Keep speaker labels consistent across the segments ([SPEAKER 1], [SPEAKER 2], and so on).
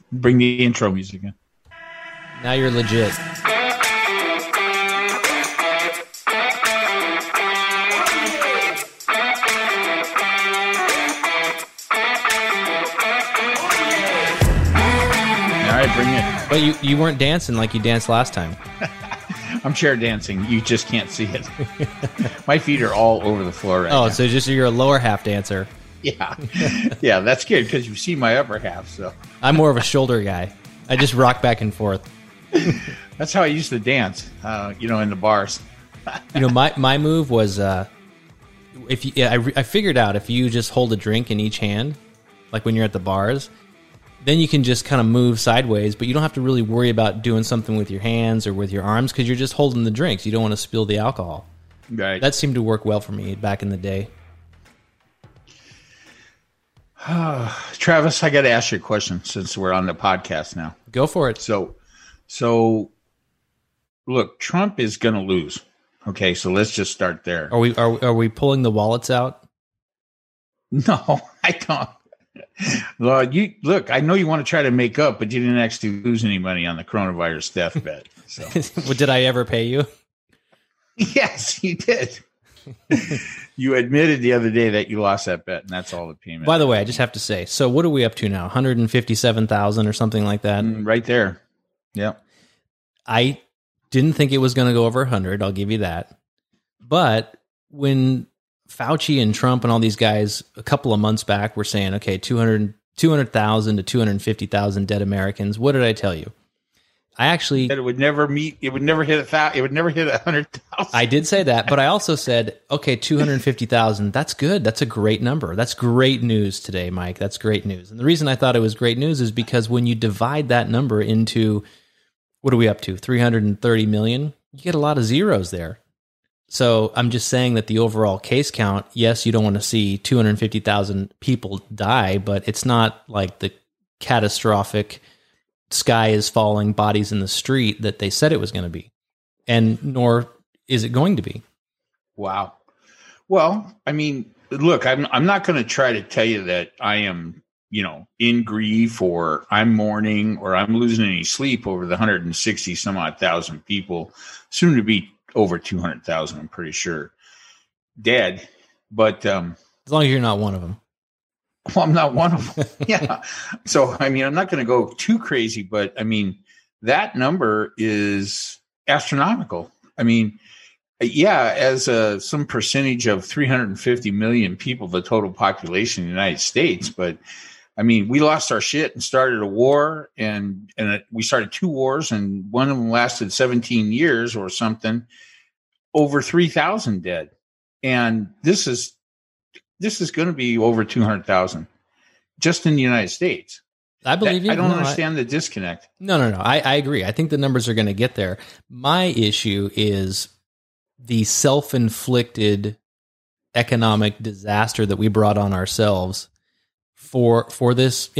[SPEAKER 1] Bring the intro music in.
[SPEAKER 2] Now you're legit.
[SPEAKER 1] All right, bring it.
[SPEAKER 2] But you weren't dancing like you danced last time.
[SPEAKER 1] I'm chair dancing. You just can't see it. My feet are all over the floor right now.
[SPEAKER 2] So just you're a lower half dancer.
[SPEAKER 1] Yeah. Yeah, that's good because you see my upper half. So
[SPEAKER 2] I'm more of a shoulder guy. I just rock back and forth.
[SPEAKER 1] That's how I used to dance, in the bars.
[SPEAKER 2] My move was I figured out if you just hold a drink in each hand, like when you're at the bars, then you can just kind of move sideways, but you don't have to really worry about doing something with your hands or with your arms because you're just holding the drinks. You don't want to spill the alcohol.
[SPEAKER 1] Right.
[SPEAKER 2] That seemed to work well for me back in the day.
[SPEAKER 1] Travis, I got to ask you a question since we're on the podcast now.
[SPEAKER 2] Go for it.
[SPEAKER 1] So look, Trump is going to lose. Okay, so let's just start there.
[SPEAKER 2] Are we pulling the wallets out?
[SPEAKER 1] No, I don't. Well, I know you want to try to make up, but you didn't actually lose any money on the coronavirus death bet. So.
[SPEAKER 2] Well, did I ever pay you?
[SPEAKER 1] Yes, you did. You admitted the other day that you lost that bet, and that's all the payment.
[SPEAKER 2] By the way, I just have to say, so what are we up to now? 157,000 or something like that?
[SPEAKER 1] Right there. Yeah.
[SPEAKER 2] I didn't think it was going to go over 100. I'll give you that. But when Fauci and Trump and all these guys a couple of months back were saying, okay, 200,000 to 250,000 dead Americans, what did I tell you? I actually
[SPEAKER 1] said it would never hit 100,000.
[SPEAKER 2] I did say that, but I also said, okay, 250,000. That's good. That's a great number. That's great news today, Mike. That's great news. And the reason I thought it was great news is because when you divide that number into, what are we up to? 330 million. You get a lot of zeros there. So I'm just saying that the overall case count, yes, you don't want to see 250,000 people die, but it's not like the catastrophic sky is falling, bodies in the street that they said it was going to be. And nor is it going to be.
[SPEAKER 1] Wow. Well, I mean, look, I'm not going to try to tell you that I am, in grief or I'm mourning or I'm losing any sleep over the 160 some odd thousand people, soon to be over 200,000, I'm pretty sure, dead. But
[SPEAKER 2] as long as you're not one of them.
[SPEAKER 1] Well, I'm not one of them. Yeah. So, I mean, I'm not going to go too crazy, but I mean, that number is astronomical. I mean, yeah, as some percentage of 350 million people, the total population in the United States. But I mean, we lost our shit and started a war, and we started two wars, and one of them lasted 17 years or something. Over 3,000 dead, and this is going to be over 200,000 just in the United States.
[SPEAKER 2] I believe you.
[SPEAKER 1] I don't understand the disconnect.
[SPEAKER 2] No. I agree. I think the numbers are going to get there. My issue is the self-inflicted economic disaster that we brought on ourselves for this,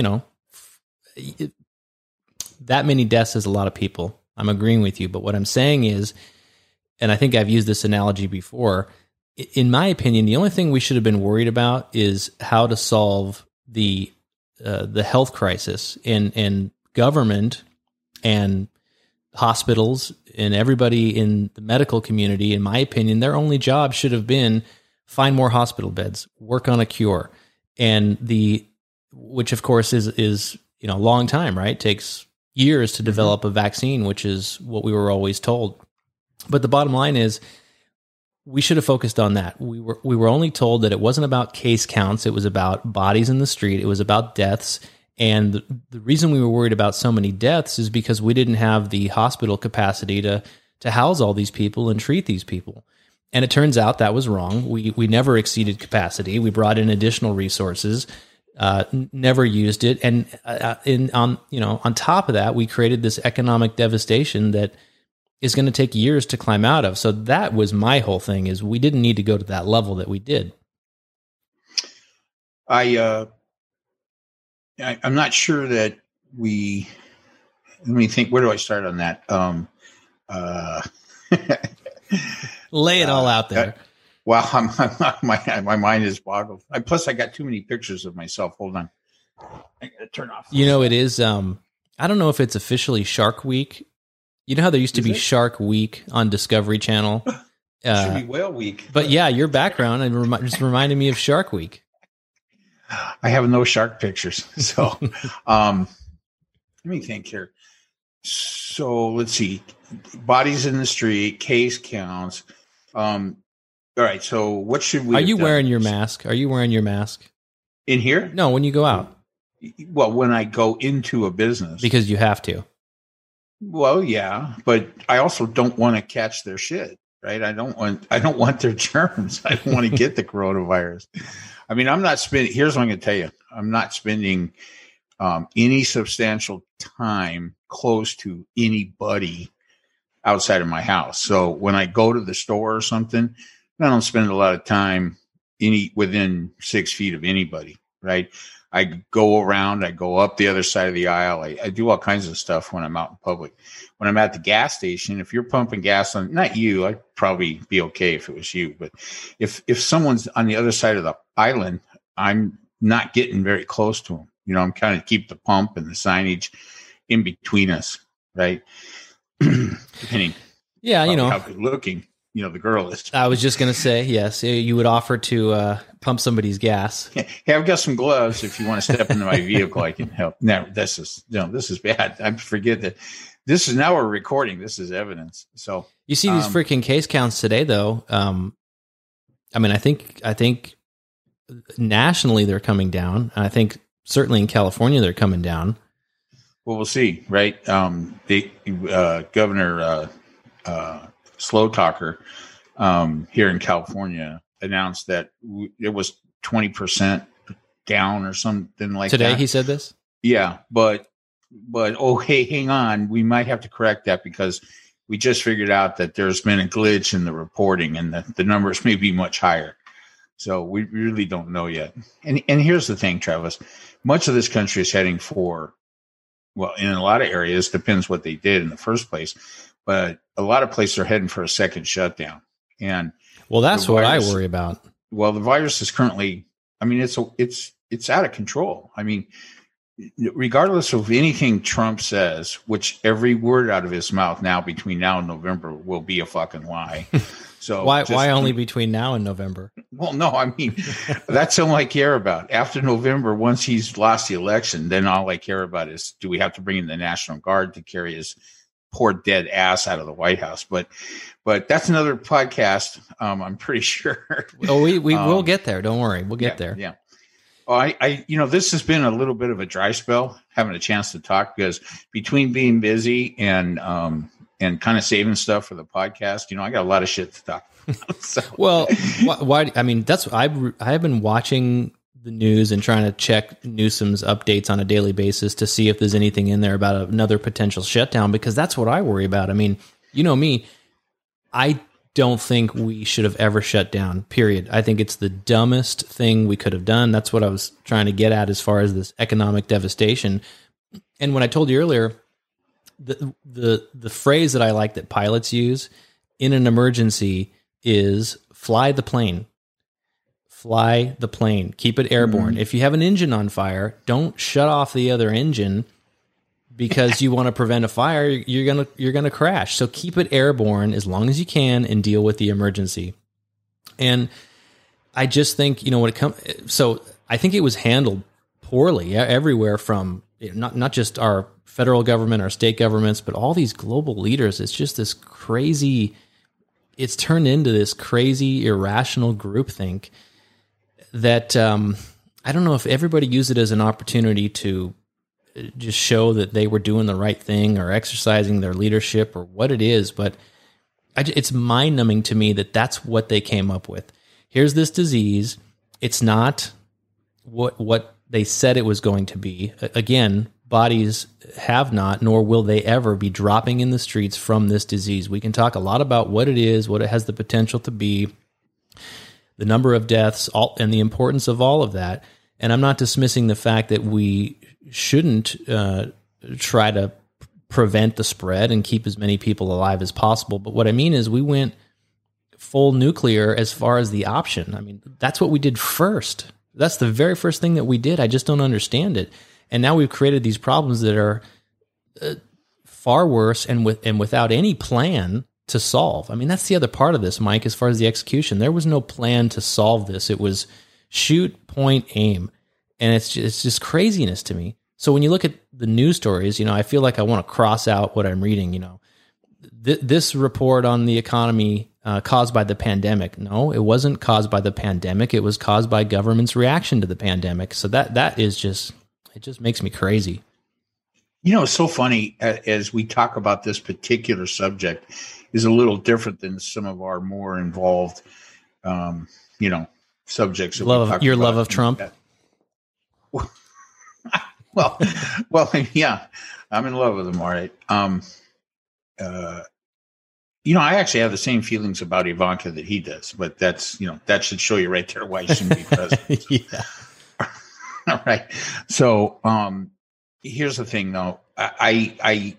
[SPEAKER 2] that many deaths is a lot of people. I'm agreeing with you. But what I'm saying is, and I think I've used this analogy before, in my opinion, the only thing we should have been worried about is how to solve the health crisis, and government and hospitals and everybody in the medical community. In my opinion, their only job should have been find more hospital beds, work on a cure, and which of course is a long time, right? It takes years to develop a vaccine, which is what we were always told. But the bottom line is, we should have focused on that. We were only told that it wasn't about case counts. It was about bodies in the street. It was about deaths. And the reason we were worried about so many deaths is because we didn't have the hospital capacity to house all these people and treat these people. And it turns out that was wrong. We never exceeded capacity. We brought in additional resources, never used it. And on top of that, we created this economic devastation that is going to take years to climb out of. So that was my whole thing, is we didn't need to go to that level that we did.
[SPEAKER 1] I'm not sure that let me think, where do I start on that?
[SPEAKER 2] Lay it all out there.
[SPEAKER 1] Wow. My mind is boggled. Plus I got too many pictures of myself. Hold on. I got to turn off.
[SPEAKER 2] It is, I don't know if it's officially Shark Week. You know how there used to be Shark Week on Discovery Channel?
[SPEAKER 1] Should be Whale Week.
[SPEAKER 2] But yeah, your background just reminded me of Shark Week.
[SPEAKER 1] I have no shark pictures. So let me think here. So let's see. Bodies in the street, case counts. All right. So what should we?
[SPEAKER 2] Are you wearing your mask? Are you wearing your mask
[SPEAKER 1] in here?
[SPEAKER 2] No, when you go out.
[SPEAKER 1] Well, when I go into a business,
[SPEAKER 2] because you have to.
[SPEAKER 1] Well, yeah, but I also don't want to catch their shit, right? I don't want their germs. I don't want to get the coronavirus. I mean, I'm not spending. Here's what I'm going to tell you. I'm not spending any substantial time close to anybody outside of my house. So when I go to the store or something, I don't spend a lot of time within 6 feet of anybody, right? I go around, I go up the other side of the aisle. I do all kinds of stuff when I'm out in public. When I'm at the gas station, if you're pumping gas on, not you, I'd probably be okay if it was you, but if someone's on the other side of the island, I'm not getting very close to them. You know, I'm kind of keep the pump and the signage in between us, right? Depending,
[SPEAKER 2] yeah, you know
[SPEAKER 1] how good looking, you know, the girl is.
[SPEAKER 2] I was just going to say, yes, you would offer to pump somebody's gas.
[SPEAKER 1] Hey, I've got some gloves. If you want to step into my vehicle, I can help. No, this is bad. I forget that this is now we're recording. This is evidence. So
[SPEAKER 2] you see these freaking case counts today, though. I mean, I think nationally they're coming down. I think certainly in California they're coming down.
[SPEAKER 1] Well, we'll see, right? Governor Slow Talker here in California announced that it was 20% down or something like
[SPEAKER 2] today.
[SPEAKER 1] That.
[SPEAKER 2] He said this.
[SPEAKER 1] Yeah, but hey, hang on, we might have to correct that because we just figured out that there's been a glitch in the reporting and that the numbers may be much higher. So we really don't know yet. And here's the thing, Travis, much of this country is heading for, well, in a lot of areas, depends what they did in the first place, but a lot of places are heading for a second shutdown. And
[SPEAKER 2] well, that's what I worry about.
[SPEAKER 1] Well, the virus is currently, I mean, it's out of control. I mean, regardless of anything Trump says, which every word out of his mouth now between now and November will be a fucking lie. So
[SPEAKER 2] why only between now and November?
[SPEAKER 1] Well, no, I mean, that's all I care about. After November, once he's lost the election, then all I care about is, do we have to bring in the National Guard to carry his poor dead ass out of the White House? But that's another podcast. I'm pretty sure.
[SPEAKER 2] Oh, we will get there. Don't worry. We'll get there.
[SPEAKER 1] Yeah. Oh, I this has been a little bit of a dry spell, having a chance to talk, because between being busy and kind of saving stuff for the podcast, I got a lot of shit to talk about. So.
[SPEAKER 2] Well, why? I mean, that's I have been watching the news and trying to check Newsom's updates on a daily basis to see if there's anything in there about another potential shutdown, because that's what I worry about. I mean, you know me, I don't think we should have ever shut down, period. I think it's the dumbest thing we could have done. That's what I was trying to get at as far as this economic devastation. And when I told you earlier, the phrase that I like that pilots use in an emergency is fly the plane. Fly the plane. Keep it airborne. If you have an engine on fire, don't shut off the other engine because you want to prevent a fire. You're gonna crash. So keep it airborne as long as you can and deal with the emergency. And I just think, when it comes, so I think it was handled poorly everywhere, from not just our federal government, our state governments, but all these global leaders. It's just this crazy, it's turned into this crazy, irrational groupthink that I don't know if everybody used it as an opportunity to just show that they were doing the right thing or exercising their leadership or what it is. But it's mind-numbing to me that that's what they came up with. Here's this disease. It's not what they said it was going to be. Again, bodies have not, nor will they ever be dropping in the streets from this disease. We can talk a lot about what it is, what it has the potential to be, the number of deaths, and the importance of all of that. And I'm not dismissing the fact that we shouldn't try to prevent the spread and keep as many people alive as possible. But what I mean is we went full nuclear as far as the option. I mean, that's what we did first. That's the very first thing that we did. I just don't understand it. And now we've created these problems that are far worse and without any plan to solve. I mean, that's the other part of this, Mike, as far as the execution. There was no plan to solve this. It was shoot, point, aim. And it's just craziness to me. So when you look at the news stories, I feel like I want to cross out what I'm reading, this report on the economy caused by the pandemic. No, it wasn't caused by the pandemic. It was caused by government's reaction to the pandemic. So that is just, it just makes me crazy.
[SPEAKER 1] It's so funny as we talk about this particular subject is a little different than some of our more involved, subjects.
[SPEAKER 2] Your love of Trump.
[SPEAKER 1] Well, yeah, I'm in love with him. All right. I actually have the same feelings about Ivanka that he does, but that's, that should show you right there why he shouldn't be president.
[SPEAKER 2] Yeah.
[SPEAKER 1] All right. So, here's the thing though. I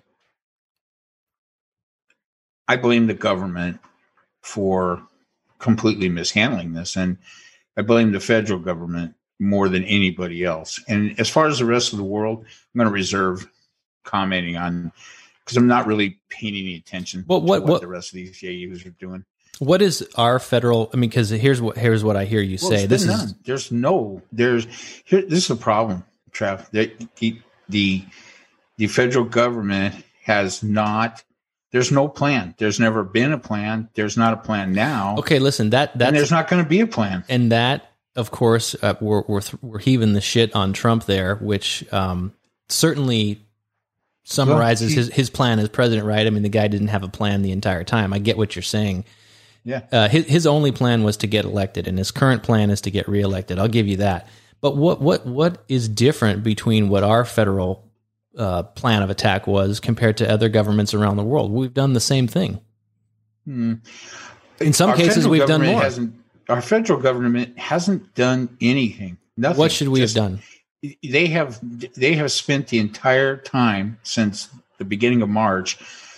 [SPEAKER 1] blame the government for completely mishandling this. And I blame the federal government more than anybody else. And as far as the rest of the world, I'm going to reserve commenting on, because I'm not really paying any attention to what the rest of these yahoos are doing.
[SPEAKER 2] What is our federal? I mean, because here's what I hear you say. This is
[SPEAKER 1] this is the problem, Trav. The federal government has not. There's no plan. There's never been a plan. There's not a plan now.
[SPEAKER 2] Okay, listen. And
[SPEAKER 1] there's not going to be a plan.
[SPEAKER 2] And that, of course, we're heaving the shit on Trump there, which certainly summarizes his plan as president, right? I mean, the guy didn't have a plan the entire time. I get what you're saying.
[SPEAKER 1] Yeah.
[SPEAKER 2] His only plan was to get elected, and his current plan is to get reelected. I'll give you that. But what is different between what our federal plan of attack was compared to other governments around the world? We've done the same thing. In some cases, we've done more.
[SPEAKER 1] Our federal government hasn't done anything. Nothing.
[SPEAKER 2] What should we have done?
[SPEAKER 1] They have spent the entire time since the beginning of March,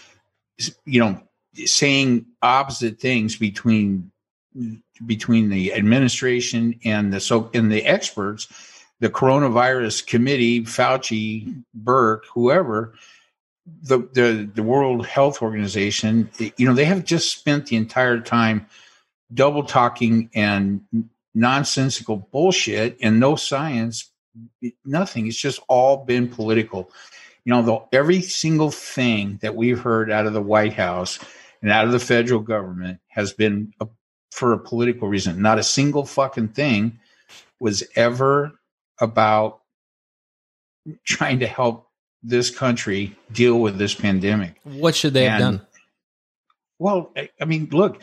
[SPEAKER 1] saying opposite things between the administration and the experts, the coronavirus committee, Fauci, Burke, whoever, the World Health Organization. They have just spent the entire time double talking and nonsensical bullshit and no science. Nothing. It's just all been political. Every single thing that we've heard out of the White House and out of the federal government has been for a political reason. Not a single fucking thing was ever about trying to help this country deal with this pandemic.
[SPEAKER 2] What should they have done?
[SPEAKER 1] Well, I mean, look,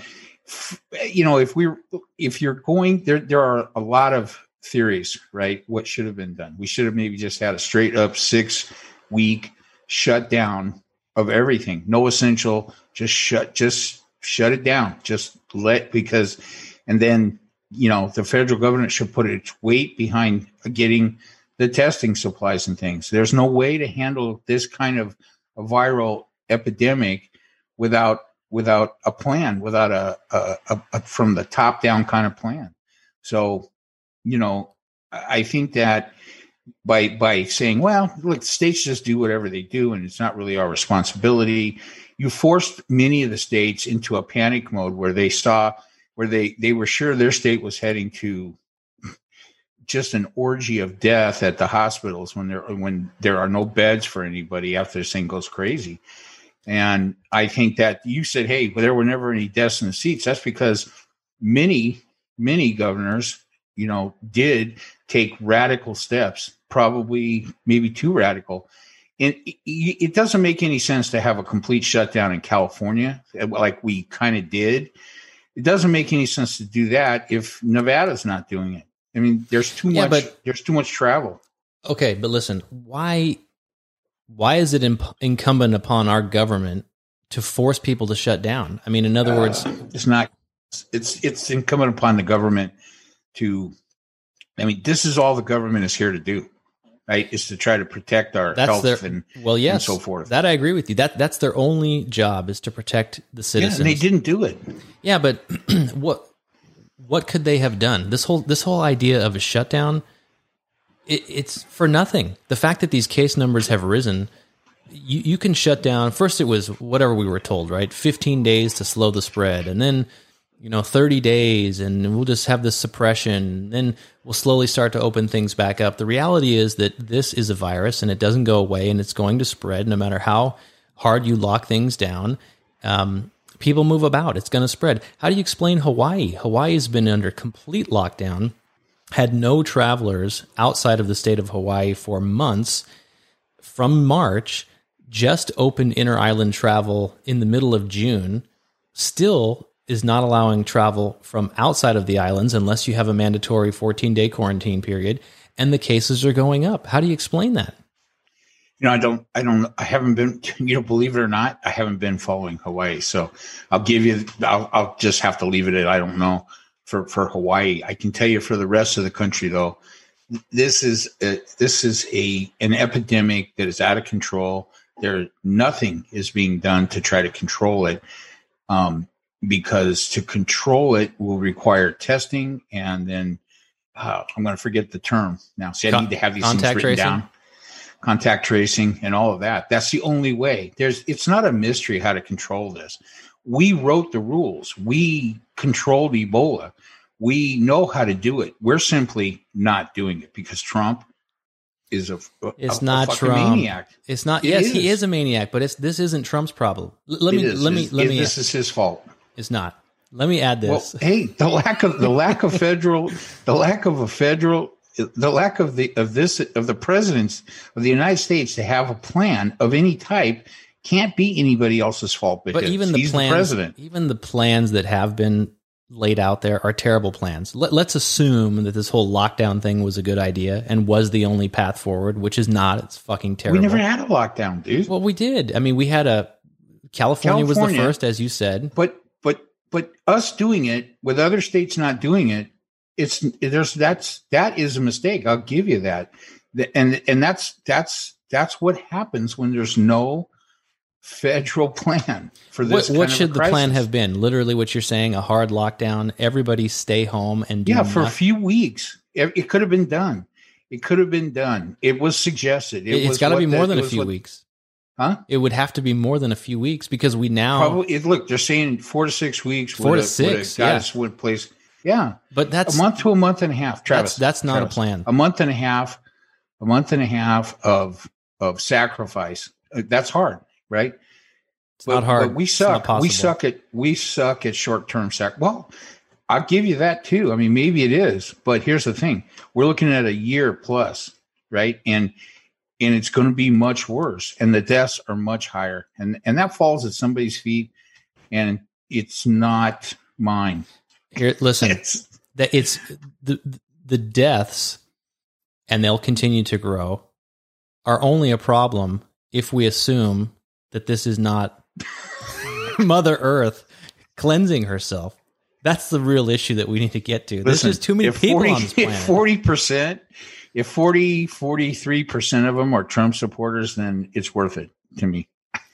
[SPEAKER 1] if you're going there are a lot of theories, right? What should have been done? We should have maybe just had a straight up 6-week shutdown of everything. No essential, just shut it down. And then, the federal government should put its weight behind getting the testing supplies and things. There's no way to handle this kind of a viral epidemic without a plan, without a from the top down kind of plan. So, I think that by saying, well, look, states just do whatever they do, and it's not really our responsibility. You forced many of the states into a panic mode where they were sure their state was heading to just an orgy of death at the hospitals when there are no beds for anybody after this thing goes crazy. And I think that you said, hey, but there were never any deaths in the seats. That's because many governors, did take radical steps, probably maybe too radical. And it doesn't make any sense to have a complete shutdown in California like we kind of did. It doesn't make any sense to do that if Nevada's not doing it. I mean, there's too much travel.
[SPEAKER 2] Okay, but listen, why is it incumbent upon our government to force people to shut down? I mean, in other words,
[SPEAKER 1] it's not. It's incumbent upon the government to. I mean, this is all the government is here to do, right? Is to try to protect our health and so forth.
[SPEAKER 2] That I agree with you. That's their only job, is to protect the citizens.
[SPEAKER 1] Yeah, and they didn't do it.
[SPEAKER 2] Yeah, but what could they have done? This whole idea of a shutdown, it's for nothing. The fact that these case numbers have risen, you can shut down. First, it was whatever we were told, right? 15 days to slow the spread, and then 30 days, and we'll just have this suppression. Then we'll slowly start to open things back up. The reality is that this is a virus, and it doesn't go away, and it's going to spread no matter how hard you lock things down. People move about. It's going to spread. How do you explain Hawaii? Hawaii has been under complete lockdown, had no travelers outside of the state of Hawaii for months. From March, just opened inter-island travel in the middle of June, still is not allowing travel from outside of the islands unless you have a mandatory 14-day quarantine period, and the cases are going up. How do you explain that?
[SPEAKER 1] I haven't been, believe it or not, I haven't been following Hawaii. So I'll just have to leave it at, I don't know for Hawaii. I can tell you for the rest of the country, though, this is an epidemic that is out of control. Nothing is being done to try to control it. Because to control it will require testing, and then I'm going to forget the term now. See, I need to have these things written down. Contact tracing and all of that. That's the only way. It's not a mystery how to control this. We wrote the rules. We controlled Ebola. We know how to do it. We're simply not doing it because Trump is a fucking maniac.
[SPEAKER 2] It's not. Yes, he is a maniac, but this isn't Trump's problem.
[SPEAKER 1] This is his fault.
[SPEAKER 2] It's not. Let me add this.
[SPEAKER 1] Well, hey, the lack of the presidents of the United States to have a plan of any type can't be anybody else's fault.
[SPEAKER 2] But even the president, even the plans that have been laid out there are terrible plans. Let's assume that this whole lockdown thing was a good idea and was the only path forward, which is not. It's fucking terrible.
[SPEAKER 1] We never had a lockdown, dude.
[SPEAKER 2] Well, we did. I mean, we had California was the first, as you said.
[SPEAKER 1] But us doing it with other states not doing it, that is a mistake. I'll give you that. And that's what happens when there's no federal plan for this.
[SPEAKER 2] What should the plan have been? Literally what you're saying, a hard lockdown, everybody stay home and do
[SPEAKER 1] for a few weeks. It could have been done. It was suggested.
[SPEAKER 2] It's got to be more than a few weeks.
[SPEAKER 1] Huh?
[SPEAKER 2] It would have to be more than a few weeks because we now
[SPEAKER 1] probably look. They're saying 4 to 6 weeks.
[SPEAKER 2] 4 to 6,
[SPEAKER 1] would place. Yeah,
[SPEAKER 2] but that's
[SPEAKER 1] a month to a month and a half. Travis,
[SPEAKER 2] that's not a plan.
[SPEAKER 1] A month and a half of sacrifice. That's hard, right?
[SPEAKER 2] It's not hard.
[SPEAKER 1] But we suck. We suck at short-term sac. Well, I'll give you that too. I mean, maybe it is, but here's the thing: we're looking at a year plus, right? And it's going to be much worse, and the deaths are much higher, and that falls at somebody's feet, and it's not mine.
[SPEAKER 2] Here, listen, it's the deaths, and they'll continue to grow, are only a problem if we assume that this is not Mother Earth cleansing herself. That's the real issue that we need to get to. There's just too many people on this planet.
[SPEAKER 1] If 43% of them are Trump supporters, then it's worth it to me.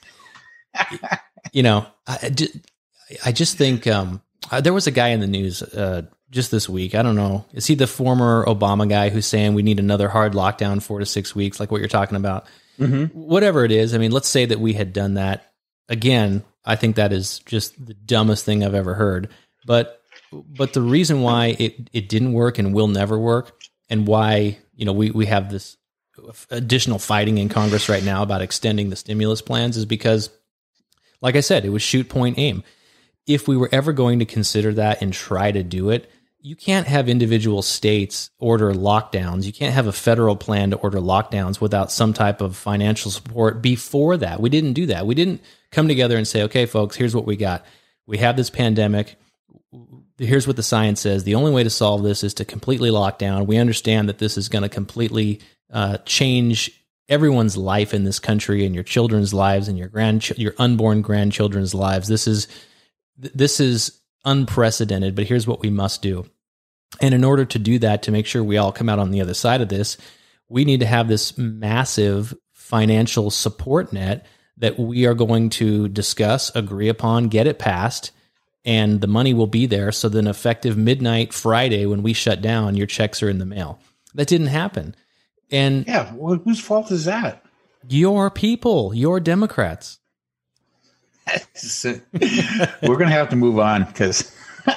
[SPEAKER 2] I just think there was a guy in the news just this week. I don't know. Is he the former Obama guy who's saying we need another hard lockdown 4 to 6 weeks, like what you're talking about? Mm-hmm. Whatever it is. I mean, let's say that we had done that. Again, I think that is just the dumbest thing I've ever heard. But the reason why it didn't work and will never work, and why we have this additional fighting in Congress right now about extending the stimulus plans is because, like I said, it was shoot, point, aim. If we were ever going to consider that and try to do it, you can't have individual states order lockdowns. You can't have a federal plan to order lockdowns without some type of financial support before that. We didn't do that. We didn't come together and say, okay, folks, here's what we got. We have this pandemic. Here's what the science says. The only way to solve this is to completely lock down. We understand that this is going to completely change everyone's life in this country and your children's lives and your unborn grandchildren's lives. This is unprecedented, but here's what we must do. And in order to do that, to make sure we all come out on the other side of this, we need to have this massive financial support net that we are going to discuss, agree upon, get it passed, and the money will be there. So then effective midnight Friday, when we shut down, your checks are in the mail. That didn't happen. And
[SPEAKER 1] yeah, well, whose fault is that?
[SPEAKER 2] Your people, your Democrats.
[SPEAKER 1] We're going to have to move on because,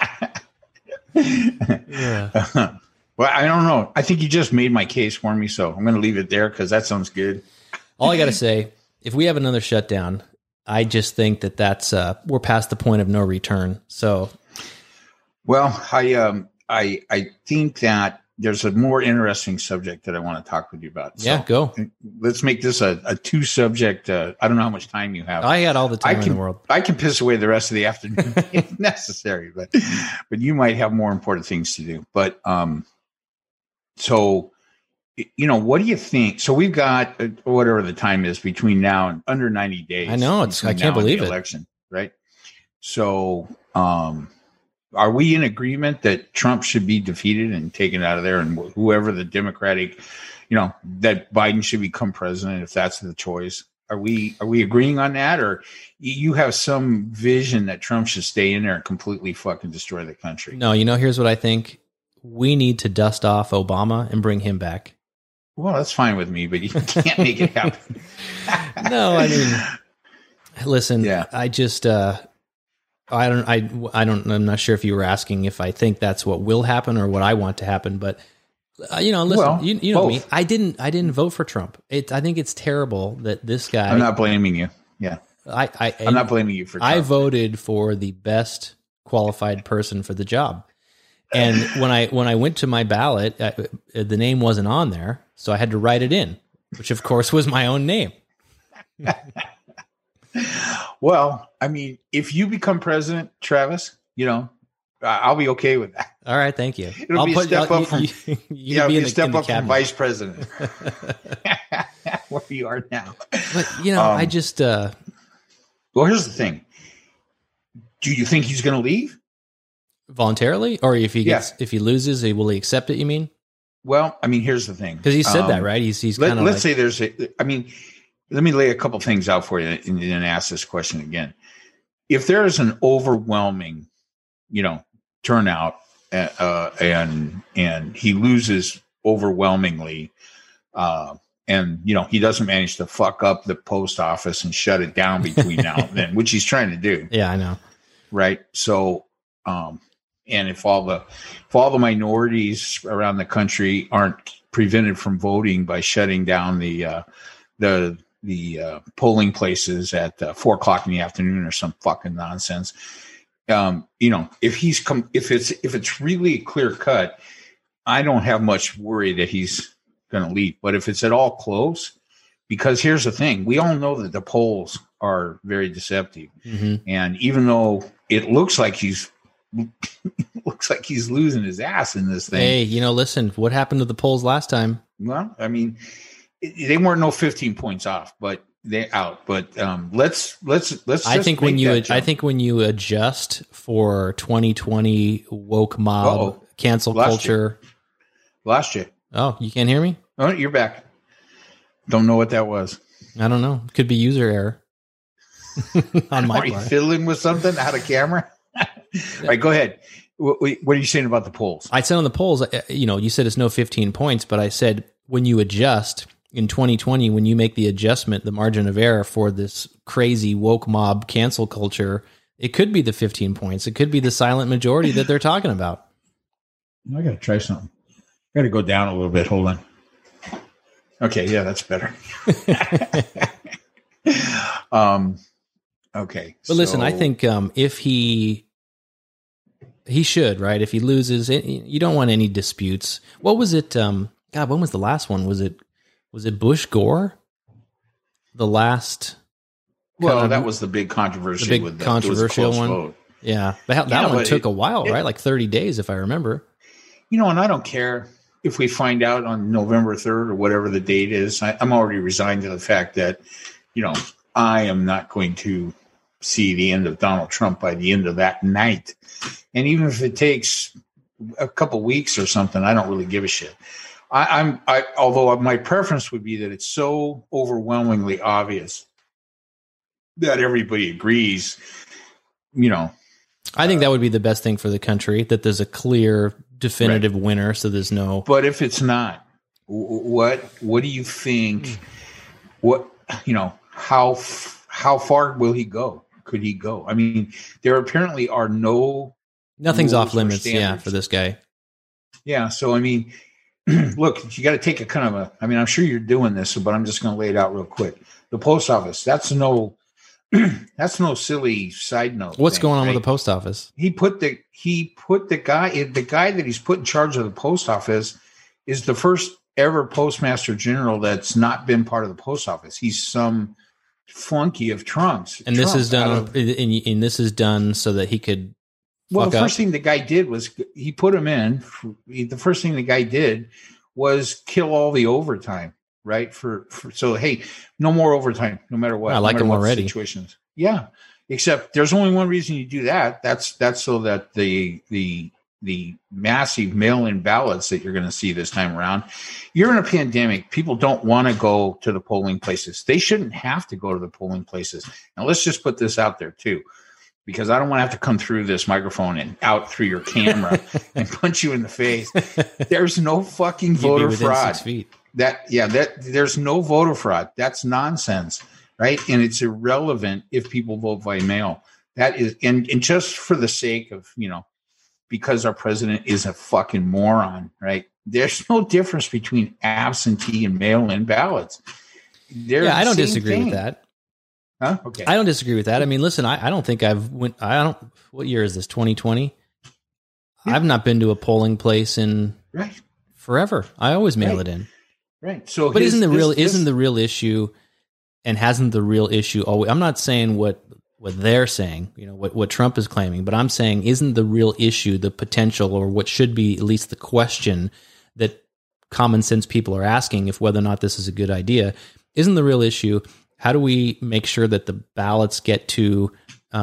[SPEAKER 2] Yeah.
[SPEAKER 1] well, I don't know. I think you just made my case for me, so I'm going to leave it there because that sounds good.
[SPEAKER 2] All I got to say, if we have another shutdown, I just think that's we're past the point of no return. So,
[SPEAKER 1] well, I think that there's a more interesting subject that I want to talk with you about.
[SPEAKER 2] Yeah,
[SPEAKER 1] so
[SPEAKER 2] go.
[SPEAKER 1] Let's make this a two subject. I don't know how much time you have.
[SPEAKER 2] I got all the time in the world.
[SPEAKER 1] I can piss away the rest of the afternoon if necessary, but you might have more important things to do. But so, what do you think? So we've got whatever the time is between now and under 90 days.
[SPEAKER 2] I know I can't believe it.
[SPEAKER 1] Election, right? So, are we in agreement that Trump should be defeated and taken out of there, and whoever the Democratic, that Biden should become president if that's the choice? Are we agreeing on that, or you have some vision that Trump should stay in there and completely fucking destroy the country?
[SPEAKER 2] No, here's what I think. We need to dust off Obama and bring him back.
[SPEAKER 1] Well, that's fine with me, but you can't make it happen.
[SPEAKER 2] No, I mean, listen,
[SPEAKER 1] Yeah.
[SPEAKER 2] I just, I'm not sure if you were asking if I think that's what will happen or what I want to happen, but listen,
[SPEAKER 1] Well,
[SPEAKER 2] you know
[SPEAKER 1] both.
[SPEAKER 2] me. I didn't vote for Trump. I think it's terrible that this guy.
[SPEAKER 1] I'm not blaming you. Yeah. I'm not blaming you for Trump.
[SPEAKER 2] I voted for the best qualified person for the job. And when I went to my ballot, the name wasn't on there, so I had to write it in, which of course was my own name.
[SPEAKER 1] Well, I mean, if you become president, Travis, I'll be okay with that.
[SPEAKER 2] All right, thank you.
[SPEAKER 1] It'll be a step up from
[SPEAKER 2] cabinet.
[SPEAKER 1] vice president, where you are now.
[SPEAKER 2] But I just.
[SPEAKER 1] Well, here's the thing. Do you think he's going to leave?
[SPEAKER 2] Voluntarily, or if he loses, will he accept it? You mean?
[SPEAKER 1] Well, I mean, here's the thing,
[SPEAKER 2] because he said that, right? He's kind of.
[SPEAKER 1] Let's say there's let me lay a couple things out for you and then ask this question again. If there is an overwhelming, turnout, and he loses overwhelmingly, and he doesn't manage to fuck up the post office and shut it down between now and then, which he's trying to do.
[SPEAKER 2] Yeah, I know. Right.
[SPEAKER 1] So, and if all the minorities around the country aren't prevented from voting by shutting down the polling places at 4:00 in the afternoon or some fucking nonsense, if it's really clear cut, I don't have much worry that he's going to leave. But if it's at all close, because here's the thing, we all know that the polls are very deceptive, and even though it looks like he's losing his ass in this thing.
[SPEAKER 2] Hey, listen, what happened to the polls last time?
[SPEAKER 1] Well, I mean, they weren't no 15 points off, but they're out. But let's.
[SPEAKER 2] I think when you adjust for 2020 woke mob cancel culture.
[SPEAKER 1] Lost you.
[SPEAKER 2] Oh, you can't hear me?
[SPEAKER 1] Oh, you're back. Don't know what that was.
[SPEAKER 2] I don't know. Could be user error. On my
[SPEAKER 1] part. Are you fiddling with something out of camera? All right, go ahead. What are you saying about the polls?
[SPEAKER 2] I said on the polls, you said it's no 15 points, but I said when you adjust in 2020, when you make the adjustment, the margin of error for this crazy woke mob cancel culture, it could be the 15 points. It could be the silent majority that they're talking about.
[SPEAKER 1] I got to try something. I got to go down a little bit. Hold on. Okay, yeah, that's better. Okay.
[SPEAKER 2] But listen, I think if he should, right? If he loses, you don't want any disputes. What was it? God, when was the last one? Was it Bush Gore? The last.
[SPEAKER 1] Well, that was the big controversy.
[SPEAKER 2] The big controversial one. Vote. Yeah, that one took a while, right? Like 30 days, if I remember.
[SPEAKER 1] And I don't care if we find out on November 3rd or whatever the date is. I'm already resigned to the fact that, I am not going to see the end of Donald Trump by the end of that night. And even if it takes a couple weeks or something, I don't really give a shit. Although my preference would be that it's so overwhelmingly obvious that everybody agrees,
[SPEAKER 2] I think that would be the best thing for the country, that there's a clear, definitive winner. So there's no.
[SPEAKER 1] But if it's not, what do you think? what, how far will he go? Could he go? I mean, there apparently are
[SPEAKER 2] nothing's off limits. Yeah. For this guy.
[SPEAKER 1] Yeah. So, I mean, look, you got to take a kind of I'm sure you're doing this, but I'm just going to lay it out real quick. The post office, that's no silly side note.
[SPEAKER 2] What's going on with the post office?
[SPEAKER 1] He put the guy that he's put in charge of the post office is the first ever postmaster general that's not been part of the post office. He's some flunky of Trump's.
[SPEAKER 2] And this is done. And this is done so that he could.
[SPEAKER 1] Well, the first thing the guy did was he put him in. The first thing the guy did was kill all the overtime, right? So hey, no more overtime, no matter what.
[SPEAKER 2] I like him already.
[SPEAKER 1] Situations, yeah. Except there's only one reason you do that. That's so that the massive mail-in ballots that you're going to see this time around. You're in a pandemic. People don't want to go to the polling places. They shouldn't have to go to the polling places. Now let's just put this out there too, because I don't want to have to come through this microphone and out through your camera and punch you in the face. There's no fucking voter fraud. 6 feet. There's no voter fraud. That's nonsense, right? And it's irrelevant if people vote by mail. That is, and just for the sake of, because our president is a fucking moron, right? There's no difference between absentee and mail-in ballots.
[SPEAKER 2] I don't disagree with that.
[SPEAKER 1] Huh? Okay.
[SPEAKER 2] I don't disagree with that. I mean, listen, I don't think what year is this? 2020? Yeah. I've not been to a polling place in forever. I always mail it in.
[SPEAKER 1] Right. So,
[SPEAKER 2] but isn't the real issue, and hasn't the real issue always? I'm not saying what they're saying, what Trump is claiming, but I'm saying, isn't the real issue the potential, or what should be at least the question that common sense people are asking, if whether or not this is a good idea? Isn't the real issue, how do we make sure that the ballots get to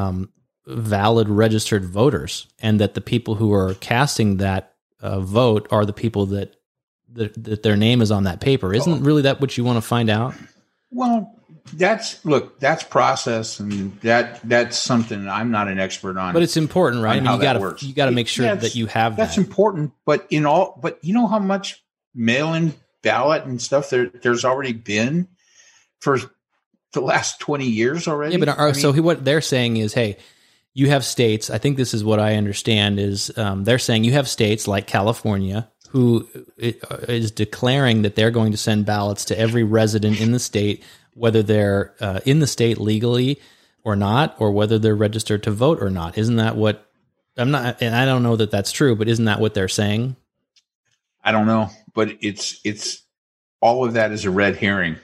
[SPEAKER 2] valid registered voters, and that the people who are casting that vote are the people that their name is on that paper? Isn't really that what you want to find out?
[SPEAKER 1] Well, that's process, and that's something I'm not an expert on.
[SPEAKER 2] But it's important, right? I mean, you got to make sure that you have that.
[SPEAKER 1] That's important, but you know how much mail-in ballot and stuff there's already been for the last 20 years already.
[SPEAKER 2] Yeah, but what they're saying is, hey, you have states. I think this is what I understand is they're saying you have states like California who is declaring that they're going to send ballots to every resident in the state, whether they're in the state legally or not, or whether they're registered to vote or not. Isn't that what I'm not? And I don't know that that's true, but isn't that what they're saying?
[SPEAKER 1] I don't know, but it's all of that is a red herring.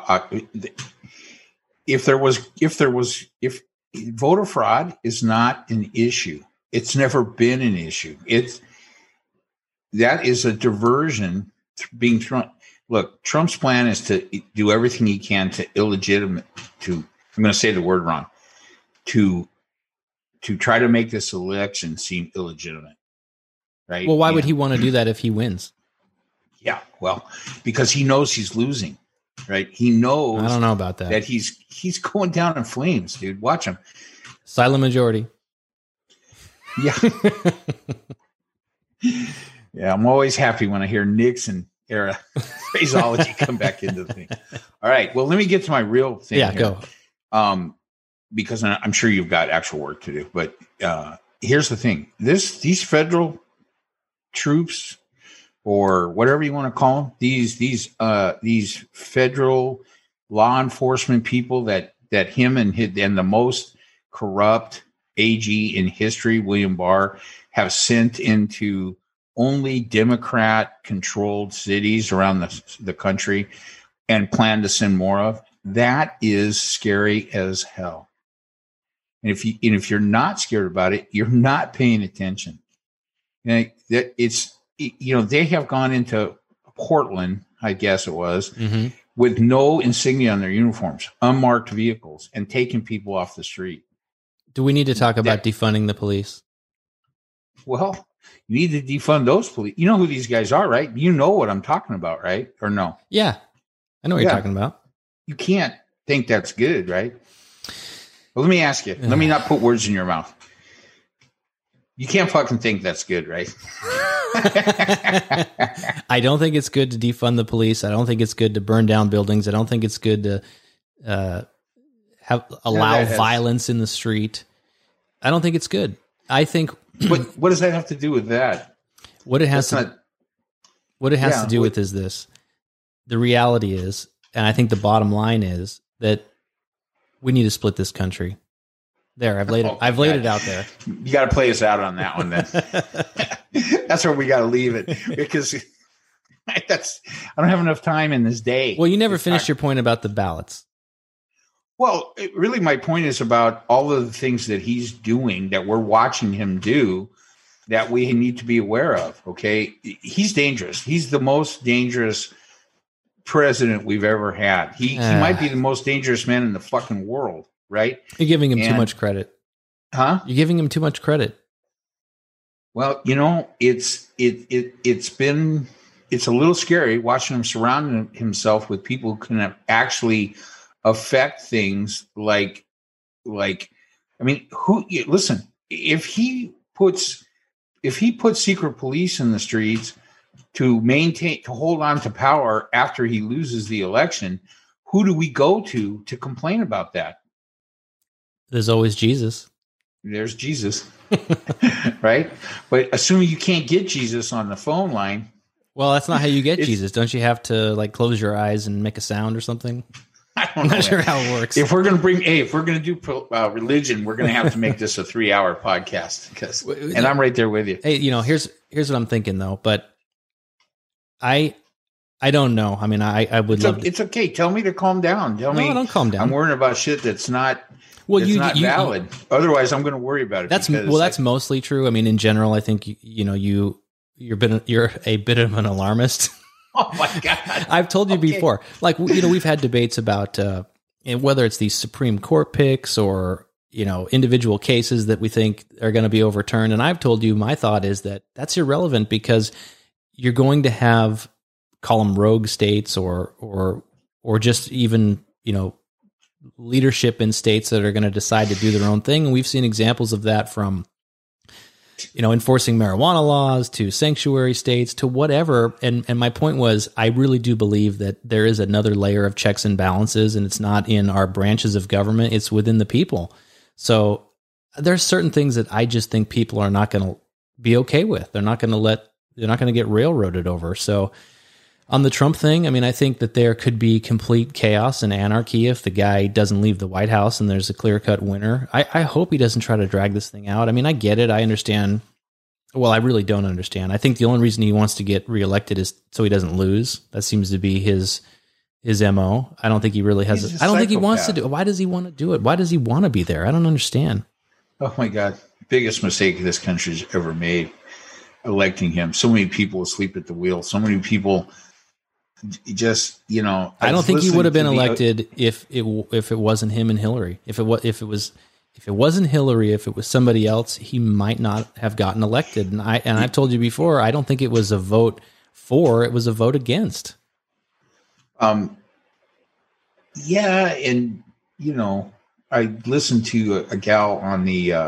[SPEAKER 1] If voter fraud is not an issue, it's never been an issue. That is a diversion being thrown. Look, Trump's plan is to do everything he can to I'm going to say the word wrong, to try to make this election seem illegitimate. Right?
[SPEAKER 2] Well, why would he want to do that if he wins?
[SPEAKER 1] Yeah, well, because he knows he's losing, right? He knows.
[SPEAKER 2] I don't know about that.
[SPEAKER 1] That he's going down in flames, dude. Watch him.
[SPEAKER 2] Silent majority.
[SPEAKER 1] Yeah. Yeah, I'm always happy when I hear Nixon era phraseology come back into the thing. All right, well, let me get to my real thing.
[SPEAKER 2] Yeah,
[SPEAKER 1] here.
[SPEAKER 2] Go.
[SPEAKER 1] Because I'm sure you've got actual work to do. But here's the thing: these federal troops, or whatever you want to call them, these federal law enforcement people that him and the most corrupt AG in history, William Barr, have sent into only Democrat-controlled cities around the country and plan to send more of, that is scary as hell. And if you're not scared about it, you're not paying attention. And they have gone into Portland, I guess it was, with no insignia on their uniforms, unmarked vehicles, and taking people off the street.
[SPEAKER 2] Do we need to talk about defunding the police?
[SPEAKER 1] Well, you need to defund those police. You know who these guys are, right? You know what I'm talking about, right? Or no?
[SPEAKER 2] Yeah. I know what you're talking about.
[SPEAKER 1] You can't think that's good, right? Well, let me ask you. Let me not put words in your mouth. You can't fucking think that's good, right?
[SPEAKER 2] I don't think it's good to defund the police. I don't think it's good to burn down buildings. I don't think it's good to allow violence in the street. I don't think it's good. I think.
[SPEAKER 1] But what does that have to do with that?
[SPEAKER 2] What it has to do with is this. The reality is, and I think the bottom line is that we need to split this country. There, I've laid it out there.
[SPEAKER 1] You got to play us out on that one, then. That's where we got to leave it, because I don't have enough time in this day.
[SPEAKER 2] Well, you never finished your point about the ballots.
[SPEAKER 1] Well, really, my point is about all of the things that he's doing, that we're watching him do, that we need to be aware of. Okay, he's dangerous. He's the most dangerous president we've ever had. He might be the most dangerous man in the fucking world. Right?
[SPEAKER 2] You're giving him too much credit.
[SPEAKER 1] Huh?
[SPEAKER 2] You're giving him too much credit.
[SPEAKER 1] Well, it's a little scary watching him surround himself with people who can actually affect things like I mean, listen, if he puts secret police in the streets to hold on to power after he loses the election, who do we go to complain about that?
[SPEAKER 2] There's always Jesus.
[SPEAKER 1] There's Jesus, right? But assuming you can't get Jesus on the phone line.
[SPEAKER 2] Well, that's not how you get Jesus. Don't you have to like close your eyes and make a sound or something?
[SPEAKER 1] I'm
[SPEAKER 2] not sure how it works.
[SPEAKER 1] If we're going to do religion, we're going to have to make this a 3-hour podcast, and I'm right there with you.
[SPEAKER 2] Hey, here's what I'm thinking though, but I don't know. I mean, I would love to.
[SPEAKER 1] It's okay. Tell me to calm down. Tell me.
[SPEAKER 2] No, don't calm down.
[SPEAKER 1] I'm worrying about shit that's not.
[SPEAKER 2] Well,
[SPEAKER 1] it's not valid. Otherwise, I'm going to worry about it.
[SPEAKER 2] That's mostly true. I mean, in general, I think you're a bit of an alarmist.
[SPEAKER 1] Oh my God!
[SPEAKER 2] I've told you before. Like we've had debates about whether it's these Supreme Court picks or individual cases that we think are going to be overturned. And I've told you my thought is that that's irrelevant, because you're going to have, call them rogue states or just even leadership in states that are going to decide to do their own thing. And we've seen examples of that from, enforcing marijuana laws to sanctuary states to whatever. And my point was, I really do believe that there is another layer of checks and balances, and it's not in our branches of government. It's within the people. So there's certain things that I just think people are not going to be okay with. They're not going to get railroaded over. So on the Trump thing, I mean, I think that there could be complete chaos and anarchy if the guy doesn't leave the White House and there's a clear-cut winner. I hope he doesn't try to drag this thing out. I mean, I get it. I understand. Well, I really don't understand. I think the only reason he wants to get reelected is so he doesn't lose. That seems to be his MO. I don't think he really has. I don't think he wants to do it. Why does he want to do it? Why does he want to be there? I don't understand.
[SPEAKER 1] Oh, my God. Biggest mistake this country's ever made, electing him. So many people asleep at the wheel. So many people... just
[SPEAKER 2] I don't think he would have been elected if it wasn't him and Hillary. If it wasn't Hillary, if it was somebody else, he might not have gotten elected. And I've told you before, I don't think it was a vote for; it was a vote against.
[SPEAKER 1] Yeah, and I listened to a gal on the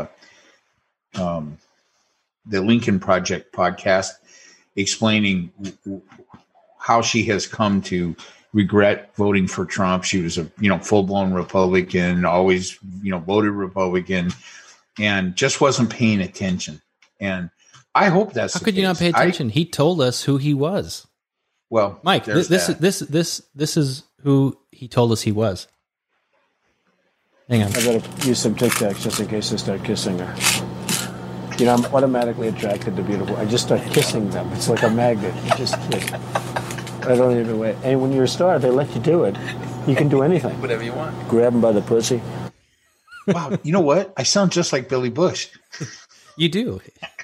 [SPEAKER 1] Lincoln Project podcast explaining how she has come to regret voting for Trump. She was a full-blown Republican, always voted Republican, and just wasn't paying attention. And I hope that's
[SPEAKER 2] how could you not pay attention? He told us who he was.
[SPEAKER 1] Well,
[SPEAKER 2] Mike, this is who he told us he was. Hang on,
[SPEAKER 3] I better use some Tic Tacs just in case I start kissing her. I'm automatically attracted to beautiful. I just start kissing them. It's like a magnet. You just kiss. I don't even wait. And when you're a star, they let you do it. You can do anything.
[SPEAKER 1] Whatever you want.
[SPEAKER 3] Grab them by the pussy.
[SPEAKER 1] Wow. You know what? I sound just like Billy Bush.
[SPEAKER 2] You do.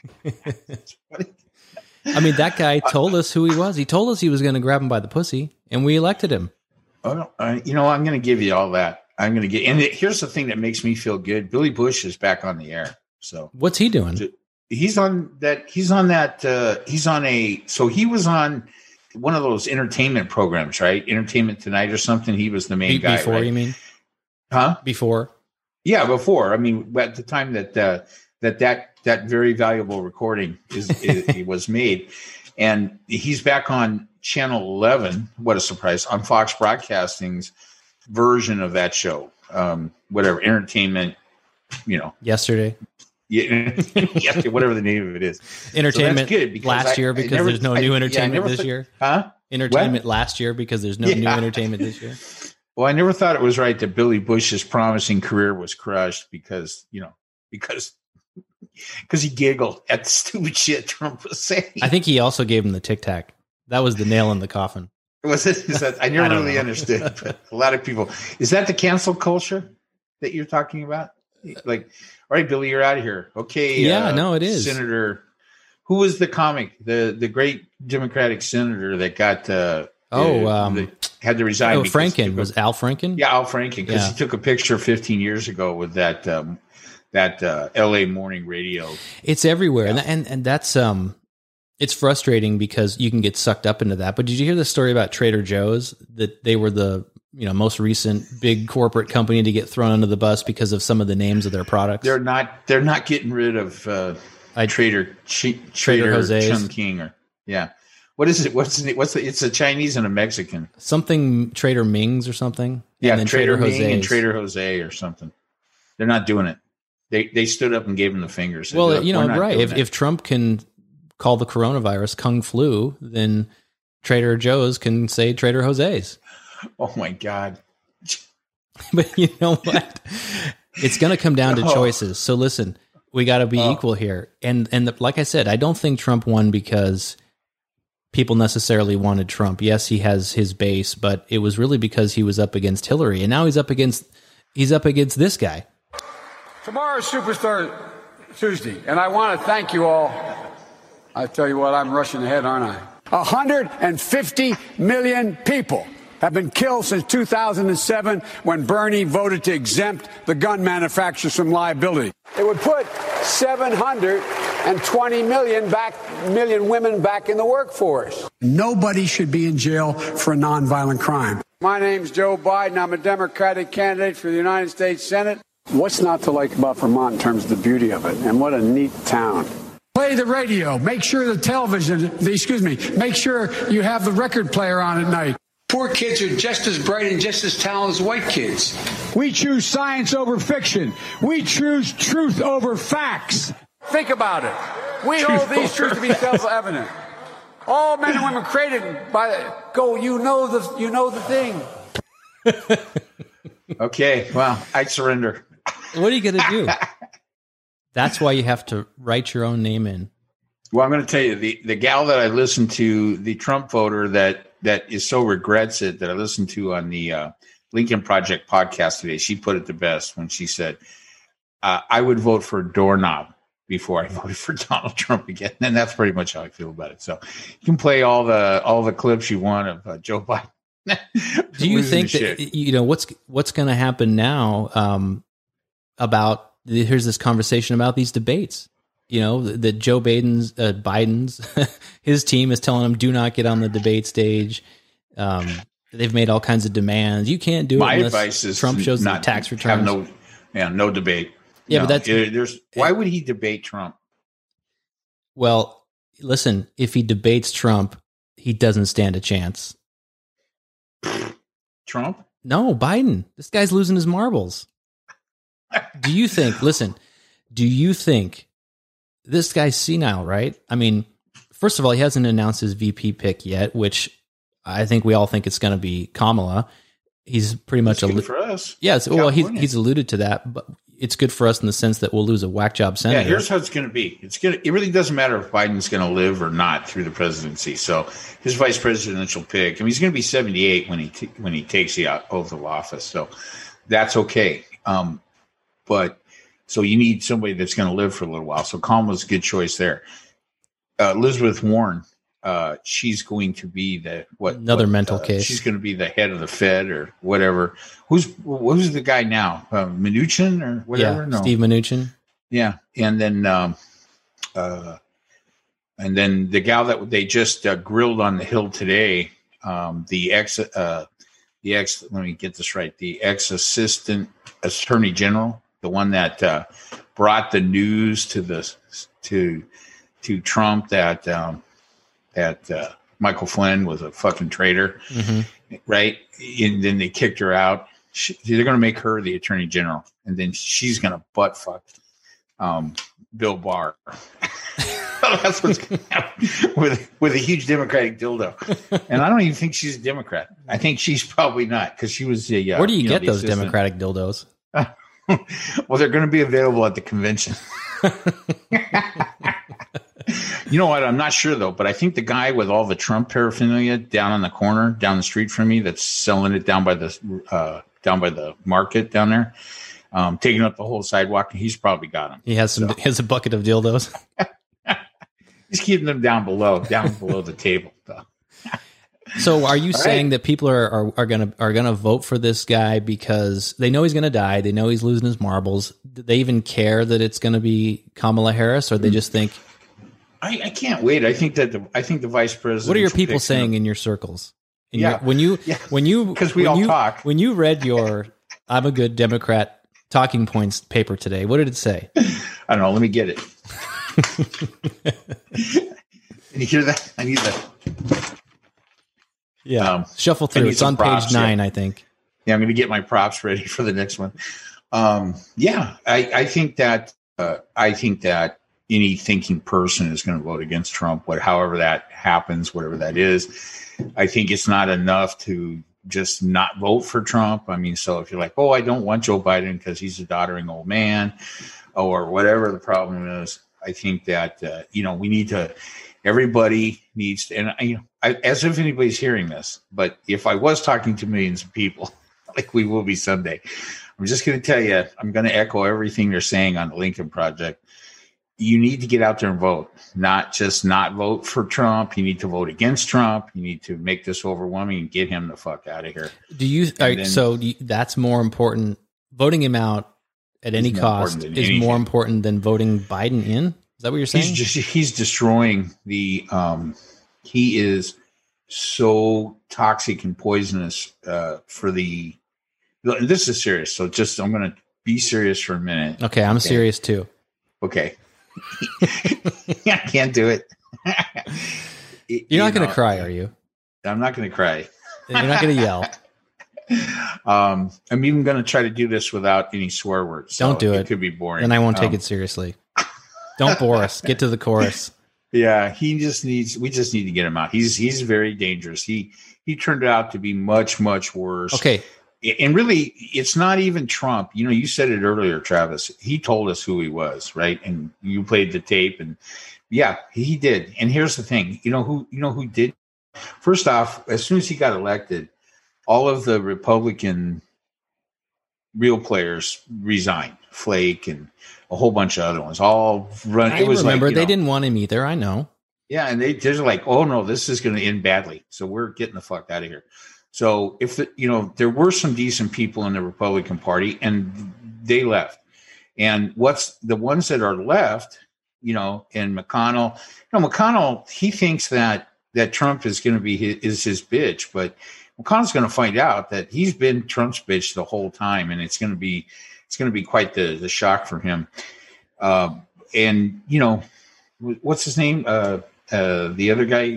[SPEAKER 2] I mean, that guy told us who he was. He told us he was going to grab him by the pussy, and we elected him.
[SPEAKER 1] Oh, no. I'm going to give you all that. And here's the thing that makes me feel good. Billy Bush is back on the air. So
[SPEAKER 2] what's he doing?
[SPEAKER 1] He was on one of those entertainment programs, right? Entertainment Tonight or something. He was the main guy.
[SPEAKER 2] Before, right? You mean?
[SPEAKER 1] Huh?
[SPEAKER 2] Before?
[SPEAKER 1] Yeah, before. I mean, at the time that that very valuable recording it was made. And he's back on Channel 11. What a surprise. On Fox Broadcasting's version of that show. Whatever, entertainment,
[SPEAKER 2] Yesterday.
[SPEAKER 1] Yeah, whatever the name of it is.
[SPEAKER 2] Entertainment
[SPEAKER 1] so good
[SPEAKER 2] last year because there's no new entertainment this year.
[SPEAKER 1] Huh?
[SPEAKER 2] Entertainment last year because there's no new entertainment this year.
[SPEAKER 1] Well, I never thought it was right that Billy Bush's promising career was crushed because he giggled at the stupid shit Trump was saying.
[SPEAKER 2] I think he also gave him the Tic Tac. That was the nail in the coffin.
[SPEAKER 1] Was it? I never really understood. But a lot of people. Is that the cancel culture that you're talking about? Like, all right, Billy, you're out of here. Okay.
[SPEAKER 2] Yeah, no, it is.
[SPEAKER 1] Senator, who was the comic, the great Democratic senator that got had to resign?
[SPEAKER 2] Franken. Was Al Franken?
[SPEAKER 1] Yeah, Al Franken, because he took a picture 15 years ago with that L.A. morning radio.
[SPEAKER 2] It's everywhere, and that's it's frustrating because you can get sucked up into that. But did you hear the story about Trader Joe's, that they were the most recent big corporate company to get thrown under the bus because of some of the names of their products?
[SPEAKER 1] They're not getting rid of Trader
[SPEAKER 2] Jose's
[SPEAKER 1] Chungking What is it? What's the name? It's a Chinese and a Mexican.
[SPEAKER 2] Something Trader Ming's or something.
[SPEAKER 1] Yeah,
[SPEAKER 2] and then
[SPEAKER 1] Trader Ming
[SPEAKER 2] Jose's.
[SPEAKER 1] and Trader Jose or something. They're not doing it. They stood up and gave him the fingers.
[SPEAKER 2] Well, right. If Trump can call the coronavirus Kung Flu, then Trader Joe's can say Trader Jose's.
[SPEAKER 1] Oh my God.
[SPEAKER 2] But you know what? It's going to come down to choices. So listen, we got to be equal here. And like I said, I don't think Trump won because people necessarily wanted Trump. Yes, he has his base, but it was really because he was up against Hillary, and now he's up against this guy.
[SPEAKER 4] Tomorrow's Superstar Tuesday, and I want to thank you all. I tell you what, I'm rushing ahead, aren't I? 150 million people have been killed since 2007 when Bernie voted to exempt the gun manufacturers from liability. It would put 720 million women back in the workforce. Nobody should be in jail for a nonviolent crime. My name's Joe Biden. I'm a Democratic candidate for the United States Senate. What's not to like about Vermont in terms of the beauty of it? And what a neat town. Play the radio. Make sure make sure you have the record player on at night. Poor kids are just as bright and just as talented as white kids. We choose science over fiction. We choose truth over facts. Think about it. We hold these truths to be self-evident. All men and women created by you know the thing.
[SPEAKER 1] Okay, well, I surrender.
[SPEAKER 2] What are you going to do? That's why you have to write your own name in.
[SPEAKER 1] Well, I'm going to tell you, the gal that I listened to, the Trump voter that is so regrets it, that I listened to on the Lincoln Project podcast today, she put it the best when she said, I would vote for a doorknob before I voted for Donald Trump again. And that's pretty much how I feel about it. So you can play all the clips you want of Joe Biden.
[SPEAKER 2] Do you think that what's going to happen now about here's this conversation about these debates? That Joe Biden's his team is telling him do not get on the debate stage. They've made all kinds of demands. You can't do it.
[SPEAKER 1] My advice is
[SPEAKER 2] Trump shows
[SPEAKER 1] not
[SPEAKER 2] the tax returns.
[SPEAKER 1] No debate.
[SPEAKER 2] Yeah,
[SPEAKER 1] no,
[SPEAKER 2] but that's
[SPEAKER 1] why would he debate Trump?
[SPEAKER 2] Well, listen, if he debates Trump, he doesn't stand a chance.
[SPEAKER 1] Trump?
[SPEAKER 2] No, Biden. This guy's losing his marbles. Do you think this guy's senile, right? I mean, first of all, he hasn't announced his VP pick yet, which I think we all think it's going to be Kamala. He's pretty much
[SPEAKER 1] good for us.
[SPEAKER 2] Yes, well, he's alluded to that, but it's good for us in the sense that we'll lose a whack job senator.
[SPEAKER 1] Yeah, here's how it's going to be. It really doesn't matter if Biden's going to live or not through the presidency. So his vice presidential pick, he's going to be 78 when he takes the oath of office. So that's okay. But so you need somebody that's going to live for a little while. So Kamala's a good choice there. Elizabeth Warren, she's going to be
[SPEAKER 2] another mental case.
[SPEAKER 1] She's going to be the head of the Fed or whatever. Who's the guy now? Mnuchin or whatever?
[SPEAKER 2] Yeah,
[SPEAKER 1] no.
[SPEAKER 2] Steve Mnuchin.
[SPEAKER 1] Yeah, and then the gal that they just grilled on the Hill today, the ex. Let me get this right. The ex-assistant attorney general the one that brought the news to Trump that Michael Flynn was a fucking traitor, right? And then they kicked her out. They're going to make her the attorney general, and then she's going to butt fuck Bill Barr. That's what's going to happen with a huge Democratic dildo. And I don't even think she's a Democrat. I think she's probably not, because she was a.
[SPEAKER 2] Where do you get those Democratic dildos?
[SPEAKER 1] Well, they're going to be available at the convention. You know what? I'm not sure though, but I think the guy with all the Trump paraphernalia down on the corner, down the street from me, that's selling it down by the market down there, taking up the whole sidewalk, he's probably got them.
[SPEAKER 2] He has he has a bucket of dildos.
[SPEAKER 1] He's keeping them down below the table.
[SPEAKER 2] So are you saying that people are gonna vote for this guy because they know he's gonna die? They know he's losing his marbles. Do they even care that it's gonna be Kamala Harris, or they just think?
[SPEAKER 1] I can't wait. I think the vice president.
[SPEAKER 2] What are your people saying in your circles? When you
[SPEAKER 1] because we all talk.
[SPEAKER 2] When you read your "I'm a good Democrat" talking points paper today, what did it say?
[SPEAKER 1] I don't know. Let me get it. Can you hear that? I need that.
[SPEAKER 2] Yeah, shuffle through. It's on page 9, I think.
[SPEAKER 1] Yeah, I'm going to get my props ready for the next one. I think that any thinking person is going to vote against Trump, however that happens, whatever that is. I think it's not enough to just not vote for Trump. I mean, so if you're like, oh, I don't want Joe Biden because he's a doddering old man, or whatever the problem is, I think that we need to. Everybody needs to, and as if anybody's hearing this, but if I was talking to millions of people, like we will be someday, I'm just going to tell you, I'm going to echo everything they're saying on the Lincoln Project. You need to get out there and vote, not just not vote for Trump. You need to vote against Trump. You need to make this overwhelming and get him the fuck out of here.
[SPEAKER 2] That's more important. Voting him out at any cost is more important than voting Biden in? Is that what you're saying?
[SPEAKER 1] He's destroying the. He is so toxic and poisonous for the. This is serious. So I'm going to be serious for a minute.
[SPEAKER 2] Okay, I'm serious too.
[SPEAKER 1] Okay. I can't do it.
[SPEAKER 2] You're not going to cry, are you?
[SPEAKER 1] I'm not going to cry.
[SPEAKER 2] You're not going to yell.
[SPEAKER 1] I'm even going to try to do this without any swear words.
[SPEAKER 2] Don't do it.
[SPEAKER 1] It could be boring.
[SPEAKER 2] And I won't take it seriously. Don't bore us. Get to the chorus.
[SPEAKER 1] Yeah, we just need to get him out. He's very dangerous. He turned out to be much, much worse.
[SPEAKER 2] Okay.
[SPEAKER 1] And really, it's not even Trump. You said it earlier, Travis. He told us who he was, right? And you played the tape, and yeah, he did. And here's the thing. You know who did? First off, as soon as he got elected, all of the Republican real players resigned. Flake and a whole bunch of other ones all run.
[SPEAKER 2] I remember they didn't want him either. I know.
[SPEAKER 1] Yeah, and they're like, oh no, this is going to end badly. So we're getting the fuck out of here. So if there were some decent people in the Republican Party, and they left. And what's the ones that are left? And McConnell. McConnell, he thinks that Trump is going to be his bitch, but McConnell's going to find out that he's been Trump's bitch the whole time, and it's going to be quite the shock for him. And what's his name? The other guy.